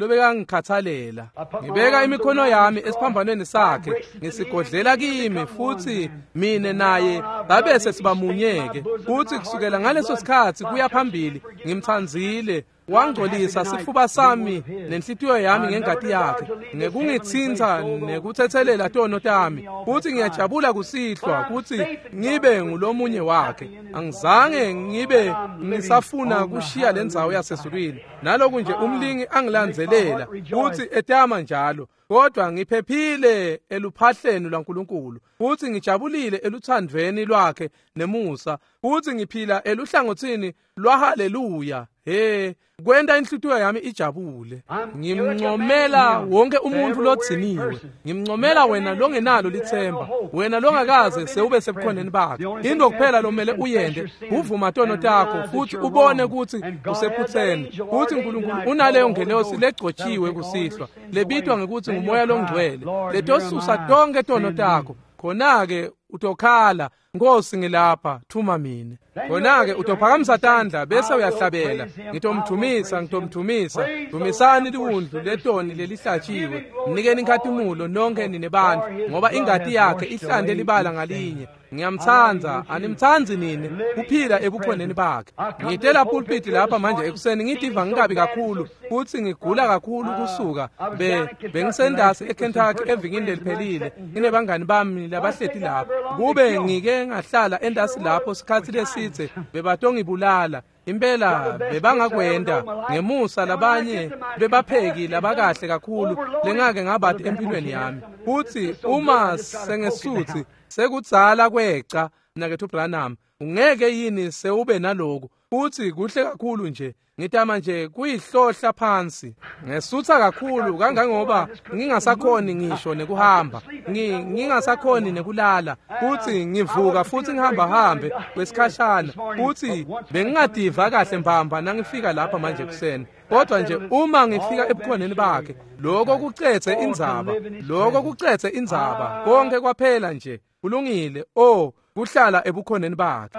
lobeka ngikhathalela. Ngibeka imikhono yami esiphambanweni sakhe, ngisigodlela kimi futhi mine naye babese sibamunyeke. Futhi kusukela ngaleso sikhathi kuya phambili ngimthanzile, wangcolisa sifuba sami nenhlitiyo yami ngengadi yakhe, ngekungithinta nekuthethelela tono tami. Futhi ngiyajabula kusihlwa ukuthi ngibe ngulomunye wakhe. Angizange ngibe ngisafuna kushiya lendzawo yasezulwini, naloku nje umlingi angilandzelela futhi etama njalo. Kodwa ngiphephile eluphahleni lwaNkulunkulu, futhi ngijabulile eluthandweni lwakhe nemusa, futhi ngiphila eluhlangothini lwahaleluya. He, kwenta inhlitiyo yami ijabule. Ngimncomela wonke umuntu lodziniwe, ngimncomela wena longenalo lithemba, wena longakaze sewube sebukhoneni bakhe. Into kuphela lomele uyende, uvuma tono takho futhi ubone ukuthi usephutheni. Futhi uNkulunkulu unaleyo ngelosi legcotshiwe kusihlwa, lebitwa ngekuthi ngumoya longcwele, letosusa tonke tono takho. Khona-ke utokhala, Nkosi ngilapha, thuma mina. Khona-ke utophakamisa tandla bese uyahlabela. Ngitomthumisa, ngitomthumisa. Dumisani liwundlu letoni lelihlatshiwe. Mnikeni inkhatimulo nonke nine bantu, ngoba ingadi yakhe ihlande libala ngalinye. Ngiyamthanza, animthanzi nini kuphila ebukhoneni bakhe. Ngitela pulpit lapha manje ekuseni ngidiva ngikabi kakhulu futhi ngigula kakhulu kusuka be bengisendasi eKentucky evikini leliphelile. Nginebangani bami labahleti lapha. Kube ngike ngahlala endasi lapho sikhathi lesithe bebatongibulala. Impela bebangakwenda ngemusa labanye bebapheki labakahle kakhulu lengake ngabathi empilweni yami. Futhi uma sengesuthi sekudzala kweca nakethu Branham, ungeke yini sewube naloku. Futhi kuhle kakhulu nje, ngitama nje kuyihlohla phansi. Ngesutha kakhulu kangangoba ngingasakhoni ngisho nekuhamba, ngingasakhoni nekulala. Futhi ngivuka futhi ngihamba hambe kwesikhashana. Futhi bengingadiva kahle mbamba nangifika lapha manje kuseni. Kodwa nje uma ngifika ebukhoneni bakhe, lokho kucethe indzaba, lokho kucethe indzaba, konke kwaphela nje. Kulungile, oh, kuhlala ebukhoneni bakhe.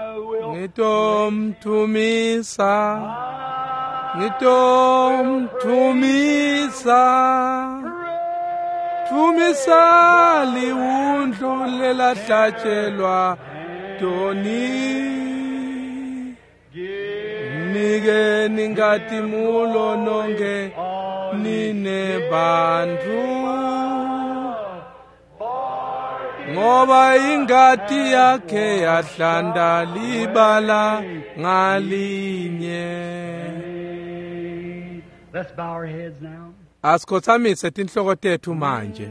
Ngitomthumisa, ngitomthumisa, thumisa liwundlu lelahlatshelwa doni. Mnikeni inkhatimulo nonke nine bantu, ngoba ingadi yakhe yahlanda libala ngalinye. Let's bow our heads now. Asikhothamise tinhloko tethu manje.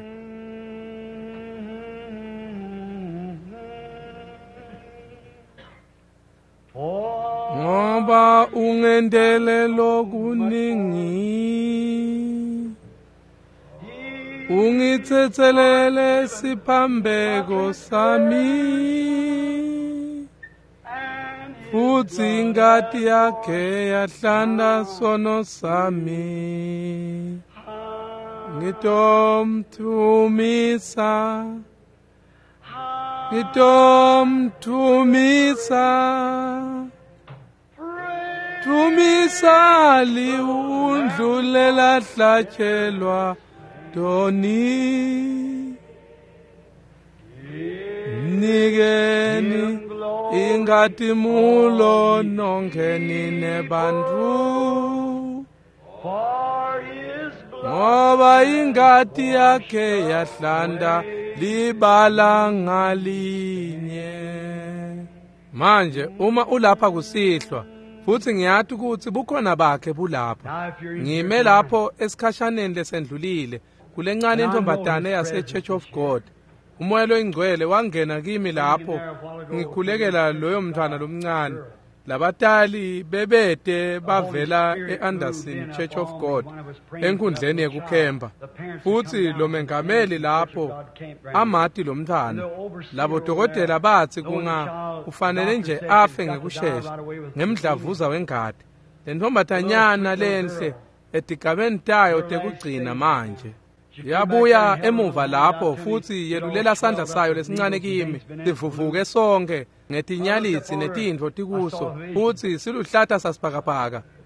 Ngoba ungendele lokuningi, ungithethelele siphambeko sami, futhi ingadi yakhe yahlanda sono sami. Ngitomthumisa, ngitomthumisa, thumisa liwundlu lelahlatshelwa doni. Mnikeni inkhatimulo nonke nine bantu, ngoba ingadi yakhe yahlanda libala ngalinye. Manje uma ulapha kusihlwa, futhi ngiyathi ukuthi bukhona bakhe bulapha. Ngime lapho esikhashaneni lesendlulile kulencane intombazane yase Church of God. Umoya loyingcwele wangena kimi lapho ngikhulekela loyo mntwana lomncane. Labatali bebede bavela eAnderson Church of God enkundleni yekukhemba. Futhi lo mengameli lapho amati lomntwana. Labo dokotela bathi kunga ufanele nje afe ngekusheshsha ngemdlavuza wengadi. Le ntombazanyana lenhle etigabeni tayo tekugcina manje yabuya emuva lapho futhi yelulela sandla sayo lesincane kimi sivuvuke sonke ngetinyalithi netindvo tikuso futhi siluhlata sasibhakabhaka.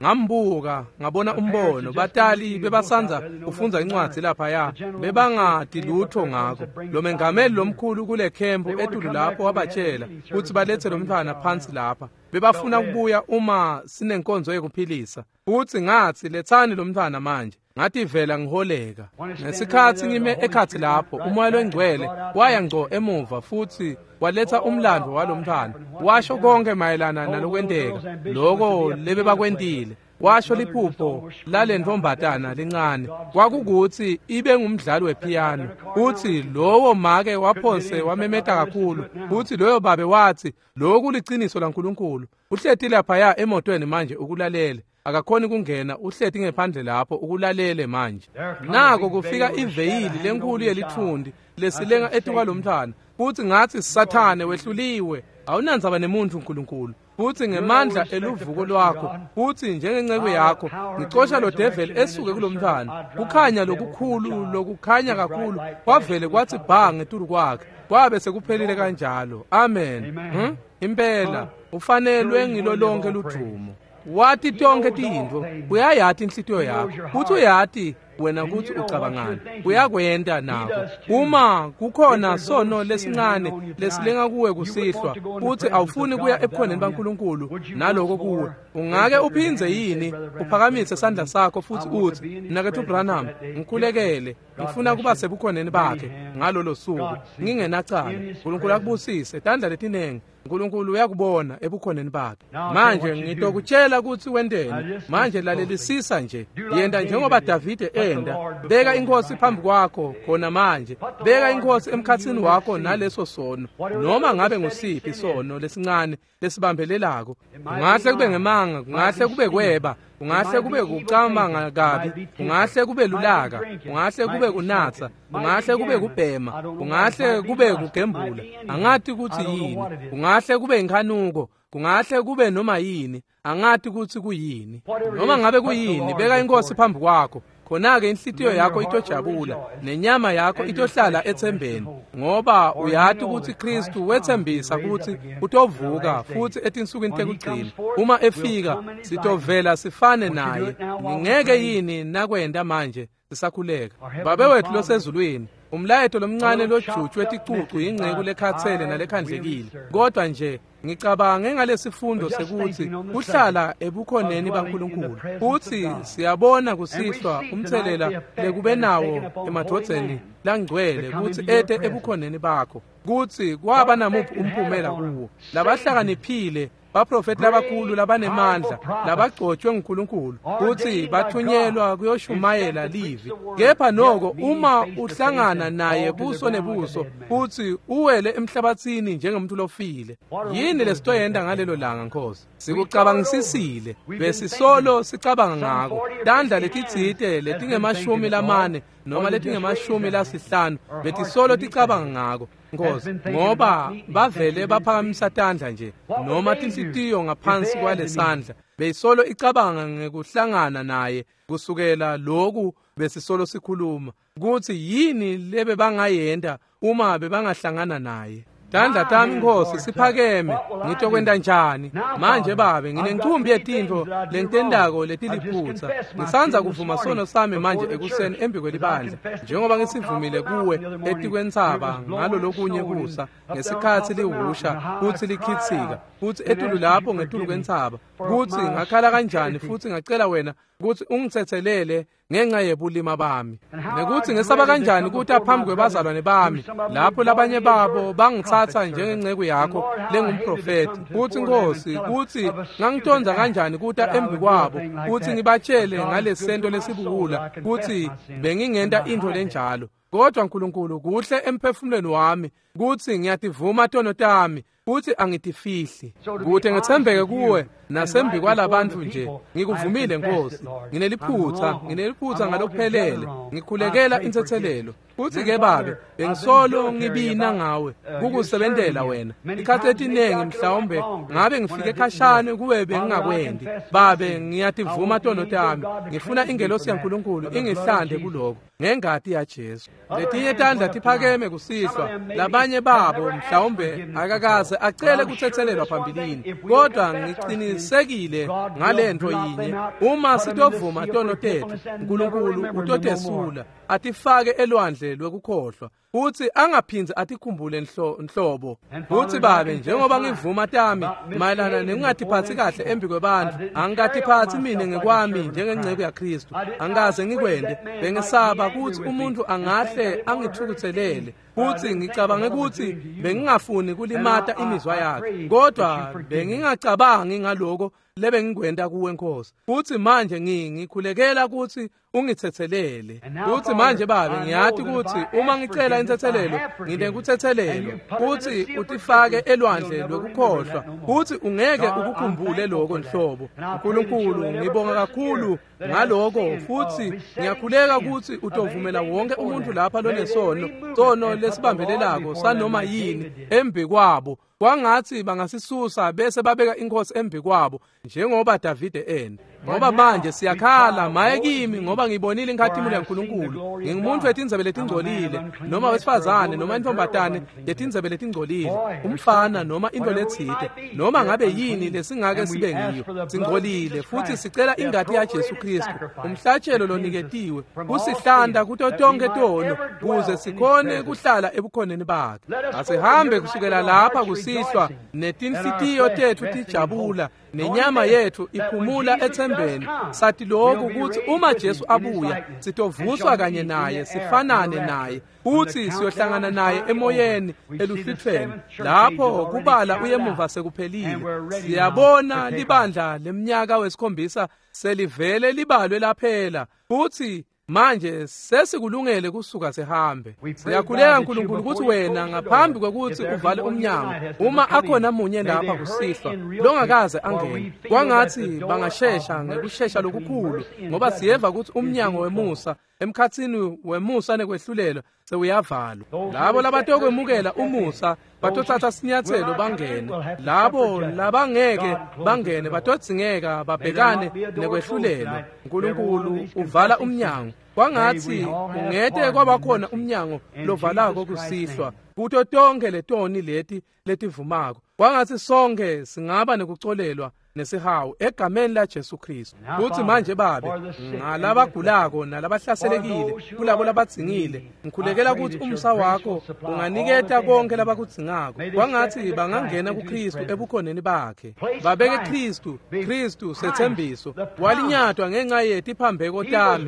ngambuka ngabona umbono batali bebasanza ufunza incwadi lapha ya bebangadi lutho ngako lo mengameli lomkhulu kule camp etulu lapho wabatshela ukuthi balethe lo mntwana phansi lapha bebafuna ukubuya uma sinenkonzo yokuphilisa uthi ngathi lethani lo mntwana manje ngathi vela ngiholeka ngesikhathi ngime ekhathi lapho umoya lwengcwele waya ngco emuva futhi waletha umlando walomntwana washo konke mayelana nalokwenteka lokho lebe bakwentile washo liphupho lalentombatana lincane kwakukuthi ibe ngumdlali wepiano uthi lowo make waphose wamemeta kakhulu uthi loyo babe wathi lokhu liqiniso laNkulunkulu uhlethile lapha emotweni manje ukulalela akakhoni kungena uhlethi ngephandle lapho ukulalele manje nako kufika iveyili lenkulu yelithundi lesilenga etuka lomntwana futhi ngathi sathane wehluliwe awunanzaba nemuntu uNkulunkulu futhi ngemandla eluvuko lwakho futhi njengenceke yakho ngixosha lo devil esuke kulomntwana kukhanya lokukhulu lokukhanya kakhulu kwavele kwathi bha ngeturu kwakhe kwabe sekuphelile kanjalo amen hm impela ufanelwe ngilolonke ludumo wathi tonke tinto uyayathi inhlitiyo yakho uthi uyathi wena ukuthi ucabangani uyakwenda nakho uma kukhona sono lesincane lesilenga kuwe kusihlwa uthi awufuni kuya ebukhoneni baNkulunkulu naloko kuwe ungake uphinze yini uphakamise isandla sakho futhi uthi nakethu Branham ngikhulekele ngifuna kuba sebukhoneni bakhe ngalolo suku ngingenacala uNkulunkulu akubusise tandla letinenge uNkulunkulu uyakubona ebukhoneni bakhe manje ngitokutshela ukuthi wendeni manje lalelisisa nje yenda njengoba Davide enda beka inkosi phambi kwakho khona manje beka inkosi emkhathini wakho naleso sono noma ngabe ngusiphi isono lesincane lesibambelelako ungahle kube ngemanga ungahle kube kweba ungahle kube kucabanga kabi ungahle kube lulaka ungahle kube kunatha ungahle kube kubhema ungahle kube kugembula angathi ukuthi yini ungahle kube inkhanuko kungahle kube noma yini angathi ukuthi kuyini noma ngabe kuyini beka inkosi phambi kwakho khona-ke inhlitiyo yakho itojabula nenyama yakho itohlala ethembeni ngoba uyathi ukuthi Kristu wethembisa ukuthi utovuka futhi etinsukwini tekugcina uma efika sitovela sifane naye ngeke yini nakwenda manje sisakhuleka babe wethu losezulwini umlayeto lomncane lojutshwe eticucu ingceku lekhathele nalekhandlekile kodwa nje ngicabanga ngalesifundo sekuthi uhlala ebukhoneni baNkulunkulu uthi siyabona kusihlwa umthelela lekube nawo emadrodzeni langcwele kuthi ete ebukhoneni bakho kuthi kwaba namuphi umphumela kuwo labahlakaniphile baprofeti labakhulu labanemandla labagcotshwe nguNkulunkulu uthi bathunyelwa kuyoshumayela livi kepha noko uma uhlangana naye buso nebuso uthi uwele emhlabathini njengomuntu lofile yini lesitoyenda ngalelo langa Nkosi sikucabangisisile besisolo sicabanga ngako tandla letitsite letingemashumi lamane noma letingemashumi lasihlanu betisolo ticabanga ngako Nkosi ngoba bavele baphakamisa tandla nje noma tinhlitiyo ngaphansi kwalesandla beyisolo icabanga ngekuhlangana naye kusukela lokhu besisolo sikhuluma ukuthi yini lebe bangayenda uma bebangahlangana naye tandla tami Nkosi siphakeme ngitokwenda njani manje babe nginenkumbi yetinto lentendako letiliphutsa ngisanza kuvuma sono sami manje ekuseni embi kwelibandla njengoba ngisivumile kuwe etikwentsaba ngalo lokunye kusa ngesikhathi liwusha futhi likhithika futhi etulu lapho ngetulu kwentsaba kuthi ngakhala kanjani futhi ngacela wena ukuthi ungithethelele ngenxa yebulima bami nekuthi ngesaba kanjani ukuthi aphambi kwebazalwane bami lapho labanye babo bangithatha njengenceke yakho lengumprofeti futhi Nkosi kuthi ngangitonza kanjani ukuthi embi kwabo futhi ngibatshele ngalesento lesibukula kuthi bengingenda into lenjalo kodwa Nkulunkulu kuhle emphefumulweni wami kuthi ngiyativuma tono tami futhi angitifihli kuthi ngithembeke kuwe nasembi kwalabantu nje ngikuvumile Nkosi ngineliphutha ngineliphutha ngalokuphelele ngikhulekela inthethelelo futhi ke babe bengisolo ngibina ngawe kukusebentela wena ikhathi etinengi mhlawumbe ngabe ngifike ekhashane kuwe bengingakwendi babe ngiyativuma tono tami ngifuna ingelosi yaNkulunkulu ingihlande kuloko ngengadi yaJesu letinye tandla tiphakeme kusihlwa labanye babo mhlawumbe akakaze acele kuthethelelwa phambilini kodwa ngiqinisa siqinisekile ngalento yinye uma sitovuma tono tethu uNkulunkulu utotesula atifake elwandle lwekukhohlwa futhi angaphinzi atikhumbule nhlobo futhi babe njengoba ngivuma tami mayelana nekungatiphathi kahle embi kwabantu angikatiphathi mina ngekwami njengengcebo yaKristu angikaze ngikwende bengisaba ukuthi umuntu angahle angithukuthelele futhi ngicabange ukuthi bengingafuni kulimata imizwa yakhe kodwa bengingacabangi ngaloko lebe ngikwenda kuwe Nkosi futhi manje ngikhulekela ukuthi ungithethelele futhi manje babe ngiyathi ukuthi uma ngicela inthethelelo nginte kuthethelelo futhi utifake elwandle lokukhohlwa futhi ungeke ukukhumbule lokho nhlobo uNkulunkulu ngibonga kakhulu ngaloko futhi ngiyakhuleka ukuthi utovumela wonke umuntu lapha lonesono sono lesibambelelako sanoma yini embi kwabo kwangathi bangasisusa bese babeka inkosi embi kwabo njengoba Davide ena ngoba manje siyakhala maye kimi ngoba ngibonile inkathimule yaNkulunkulu ngingumuntu wetindzebe letingcolile noma wesifazane noma intombatane yetindzebe letingcolile umfana noma into letsite noma ngabe yini lesingake sibe ngiyo singcolile futhi sicela ingati yaJesu Kristu umhlatshelo loniketiwe kusihlanda kuto tonke tono kuze sikhone kuhlala ebukhoneni bakhe asihambe kusukela lapha kusihlwa netinhlitiyo tethu tijabula nenyama yethu iphumula ethembeni sathi lokhu ukuthi uma Jesu abuya sitovuswa kanye naye sifanane naye uthi siyohlangana naye emoyeni eluhlithweni lapho kubala uyemuva sekuphelile siyabona libandla leminyaka wesikhombisa selivele libalwe laphela futhi manje sesikulungele kusuka sihambe siyakhuleka uNkulunkulu ukuthi wena ngaphambi kokuthi uvale umnyango uma akhona munye lapha kusihlwa longakaze angene kwangathi bangashesha ngekushesha lokukhulu ngoba siyeva ukuthi umnyango wemusa emkhathini wemusa nekwehlulelo sewuyavalwa labo labatokwemukela umusa batothatha sinyathelo bangene labo labangeke bangene batodzingeka babhekane nekwehlulelo uNkulunkulu uvala umnyango kwangathi ungete kwabakhona umnyango lovalako kusihlwa kuto tonke letoni leti letivumako kwangathi sonke singaba nekucolelwa nesihawu egameni laJesu Kristu futhi manje babe ngalabagulako nalabahlaselekile kulabo labadzingile ngikhulekela ukuthi umsa wakho unganiketa konke labakudzingako kwangathi bangangena kuKristu ebukhoneni bakhe babeke Kristu Kristu sethembiso walinyatwa ngenxa yethu iphambeko tami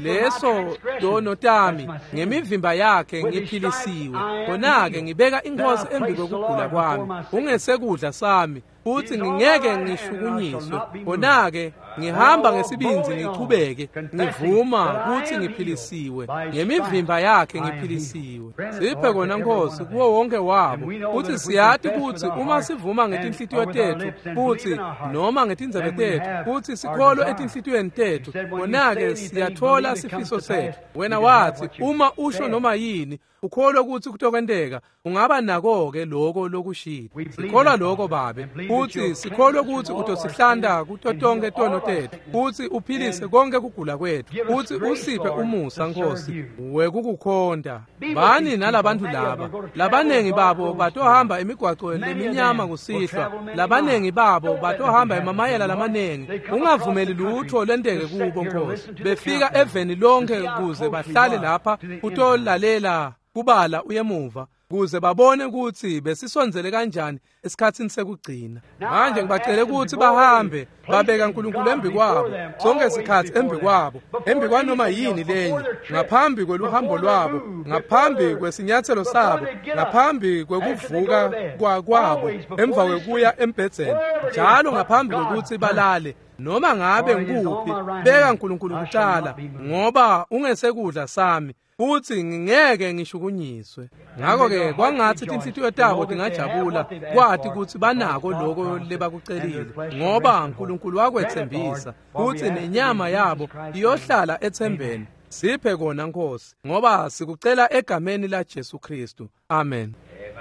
leso dono tami ngemivimba yakhe ngiphilisiwe khona-ke ngibeka inkosi embi kokugula kwami ungesekudla sami futhi ngingeke ngishukunyiswe khona-ke ngihamba ngesibinzi ngichubeke ngivuma ukuthi ngiphilisiwe ngemivimba yakhe ngiphilisiwe siphe kona Nkosi kuwo wonke wabo futhi siyathi ukuthi uma sivuma ngetinhlitiyo tethu futhi noma ngetindzebe tethu futhi sikholwe etinhlitiyweni tethu khona-ke siyathola sifiso sethu wena wathi uma usho noma yini ukholwe ukuthi kutokwenteka ungaba nako-ke loko lokushita sikholwa loko babe futhi sikholwe ukuthi utosihlanda kuto tonke tono tethu futhi uphilise konke kugula kwethu futhi usiphe umusa Nkosi wekukukhonda bani nalabantu laba labanengi babo batohamba imigwaco leminyama kusihlwa labanengi babo batohamba emamayela lamanengi ungavumeli lutho lenteke kubo Nkosi befika eveni lonke kuze bahlale lapha utolalela kubala uyemuva kuze babone ukuthi besisonzele kanjani esikhathini sekugcina manje ngibacele ukuthi bahambe babeka uNkulunkulu embi kwabo sonke isikhathi embi kwabo embi kwanoma yini lenye ngaphambi kweluhambo lwabo ngaphambi kwesinyathelo sabo ngaphambi kwekuvuka kwabo emva kwekuya embhedzeni njalo ngaphambi kokuthi balale noma ngabe ngikuphi beka uNkulunkulu kuqala ngoba ungesekudla sami futhi ngingeke ngishukunyiswe ngakho-ke kwangathi tinhlitiyo tabo tingajabula kwathi ukuthi banako lokho lebakucelile ngoba uNkulunkulu wakwethembisa futhi nenyama yabo iyohlala ethembeni siphe kona Nkosi ngoba sikucela egameni laJesu Kristu amen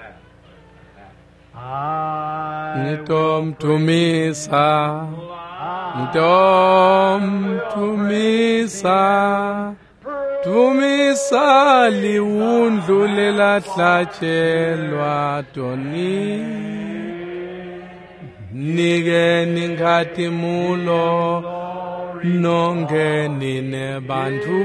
ngitomdumisa ngitomdumisa dumisa liwundlulela hlatshelwa doni nikeni nkhatimulo nongeni nebantu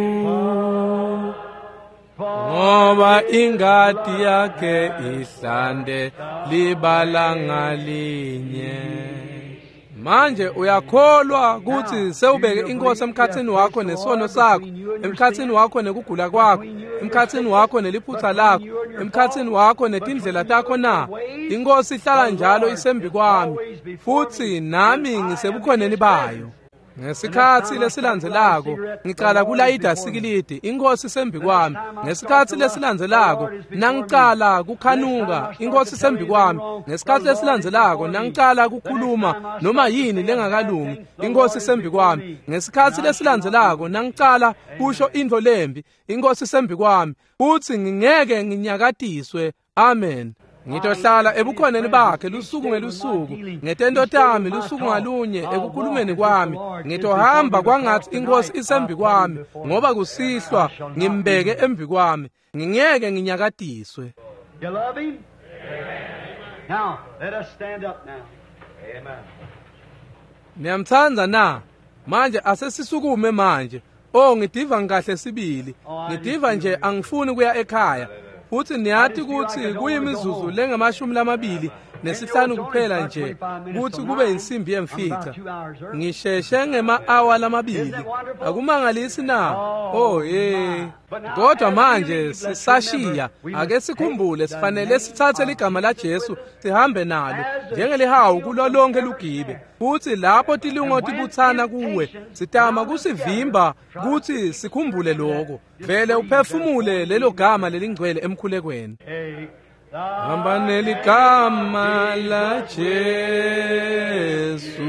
ngoba ingadi yakhe ihlande libala ngalinye. Manje uyakholwa ukuthi sewubeke inkosi emkhathini wakho nesono sakho, emkhathini wakho nekugula kwakho, emkhathini wakho neliphutha lakho, emkhathini wakho netindlela takho na? Inkosi ihlala njalo isembi kwami, futhi nami ngisebukhoneni bayo. Ngesikhathi lesilandzelako ngicala kulayida sikilidi, inkosi isembi kwami. Ngesikhathi lesilandzelako nangicala kukhanuka, inkosi isembi kwami. Ngesikhathi lesilandzelako nangicala kukhuluma noma yini lengakalungi, inkosi isembi kwami. Ngesikhathi lesilandzelako nangicala kusho into lembi, inkosi isembi kwami. Futhi ngingeke nginyakatiswe. Amen. Ngitohlala ebukhoneni bakhe lusuku ngelusuku, ngetendo tami lusuku ngalunye ekukhulumeni kwami. Ngitohamba kwangathi inkosi isembi kwami, ngoba kusihlwa ngimbeke embi kwami, ngingeke nginyakatiswe. You love him? Now, let us stand up now. Amen. Niyamthanda na? Manje asesisukume manje. Oh, ngidiva ngikahle sibili. Ngidiva nje angifuni kuya ekhaya. Futhi niyathi ukuthi kuyimizuzu lengamashumi lamabili nesihlanu kuphela nje ukuthi kube insimbi yemfica. Ngisheshe ngema-hour lamabili. Akumangalisi na? Oh ye. Kodwa manje sisashiya, ake sikhumbule sifanele sithathe ligama la Jesu sihambe nalo njengelihawu kulo lonke lugibe. Futhi lapho tilungo tibuthana kuwe sitama kusivimba ukuthi sikhumbule lokho. Vele uphefumule lelo gama lelingcwele emkhulekweni. Hamba neligama la Jesu,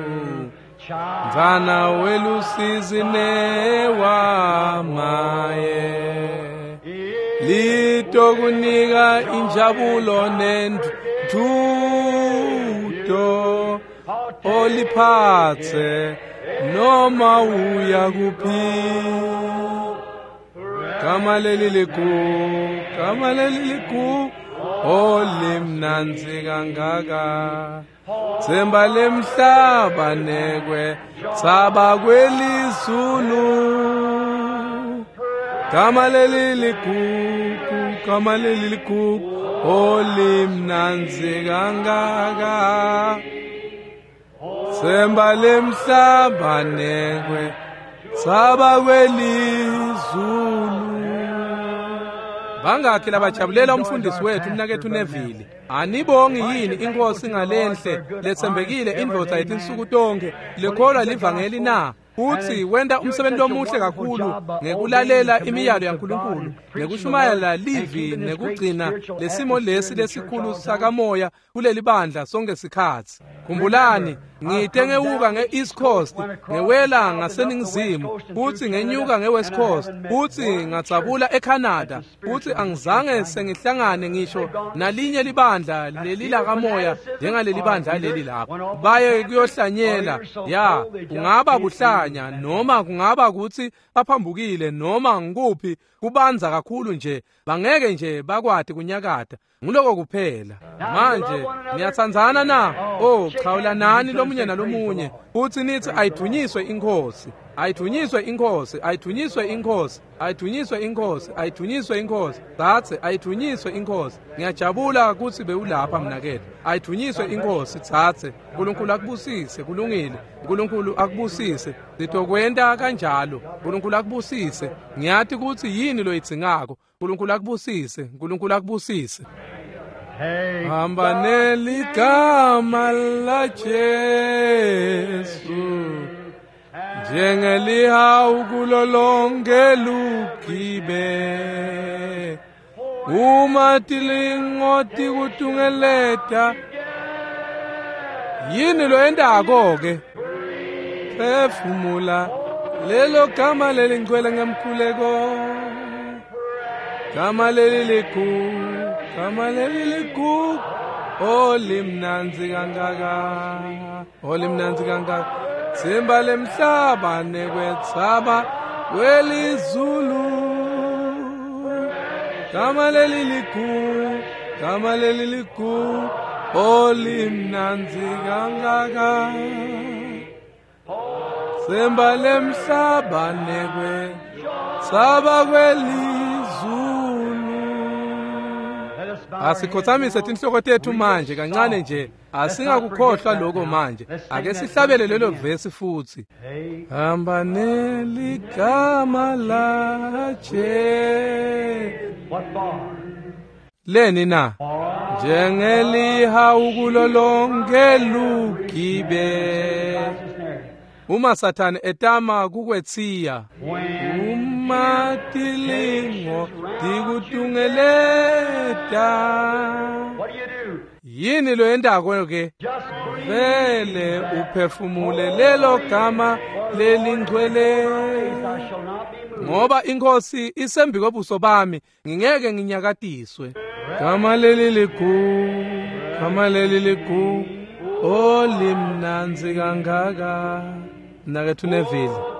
Nzana welusizi newamaye, litokunika injabulo nentuto, oliphathe noma uya kuphi. Kama leli liku, kama leli liku, olimnanzi kangaka. Tsemba lemhlaba nekwe, saba kwelizulu. Kama leli liku, kama leli liku, olimnanzi kangaka. Tsemba lemhlaba nekwe, saba kwelizulu. Bangakhe labajabulela umfundisi wethu umnakethu Neville. Anibongi yini inkosi ngalenhle lethembekile indvodza yethu insuku tonke lekholwa livangeli na? Futhi wenda umsebenzi omuhle kakhulu ngekulalela imiyalo yaNkulunkulu, nekushumayela livi nekugcina lesimo lesi lesikhulu sakamoya kuleli bandla sonke sikhathi. Khumbulani, ngite ngewuka nge-East Coast, ngewela ngaseningizimu, futhi ngenyuka nge-West Coast, futhi ngatsabula eCanada, futhi angizange sengihlangane ngisho nalinye libandla leli lakamoya njengaleli bandla leli lapha. Baye kuyohlanyela, ya, kungaba buhlanya noma kungaba ukuthi baphambukile noma ngikuphi kubanza kakhulu nje, bangeke nje bakwati kunyakata. Nguloko kuphela. Manje niyathandzana na? Oh, chawulanani lomunye nalomunye. Futhi nithi ayidunyiswe inkosi. Ayidunyiswe inkosi, ayidunyiswe inkosi, ayidunyiswe inkosi, ayidunyiswe inkosi. Thathe ayidunyiswe inkosi. Ngiyajabula ukuthi bewulapha mnakethu. Ayidunyiswe inkosi, thathe. uNkulunkulu akubusise, kulungile. uNkulunkulu akubusise. Sitokwenda kanjalo. uNkulunkulu akubusise. Ngiyathi ukuthi yini lo yitsingako. uNkulunkulu akubusise, uNkulunkulu akubusise. Hamba neligama la Jesu, njengelihawu kulo lonke lugibe. Uma tilingoti kutungeleta, yini lo endako ke? Phefumula lelo gama lelingcwele ngemkhuleko. Gama leli liku, gama leli liku, olimnanzi kangaka, olimnanzi kangaka. Tsemba lemhlaba nekwetsaba kwelizulu. Gama leli liku, gama leli liku, olimnanzi kangaka semba lemhlaba nekwe saba kwelizulu. Asikhothamise tinhloko tethu manje kancane nje, asingakukhohlwa lokho manje. Ake sihlabele lelo verse futhi. Hamba neligama lakhe. What for? Leni na njengeliha ukulolonke lugibe. Uma Satan etama kukwethiya, uma tilingo tikutungeleta. What do you do? Yini lo endako ke? Just breathe. Vele uphefumule lelo gama lelingcwele. I shall not be moved. Ngoba inkosi isembi kobuso bami, ngingeke nginyakatiswe. Gama leli ligu, gama leli ligu, olimnanzi kangaka. Nakethu Neville.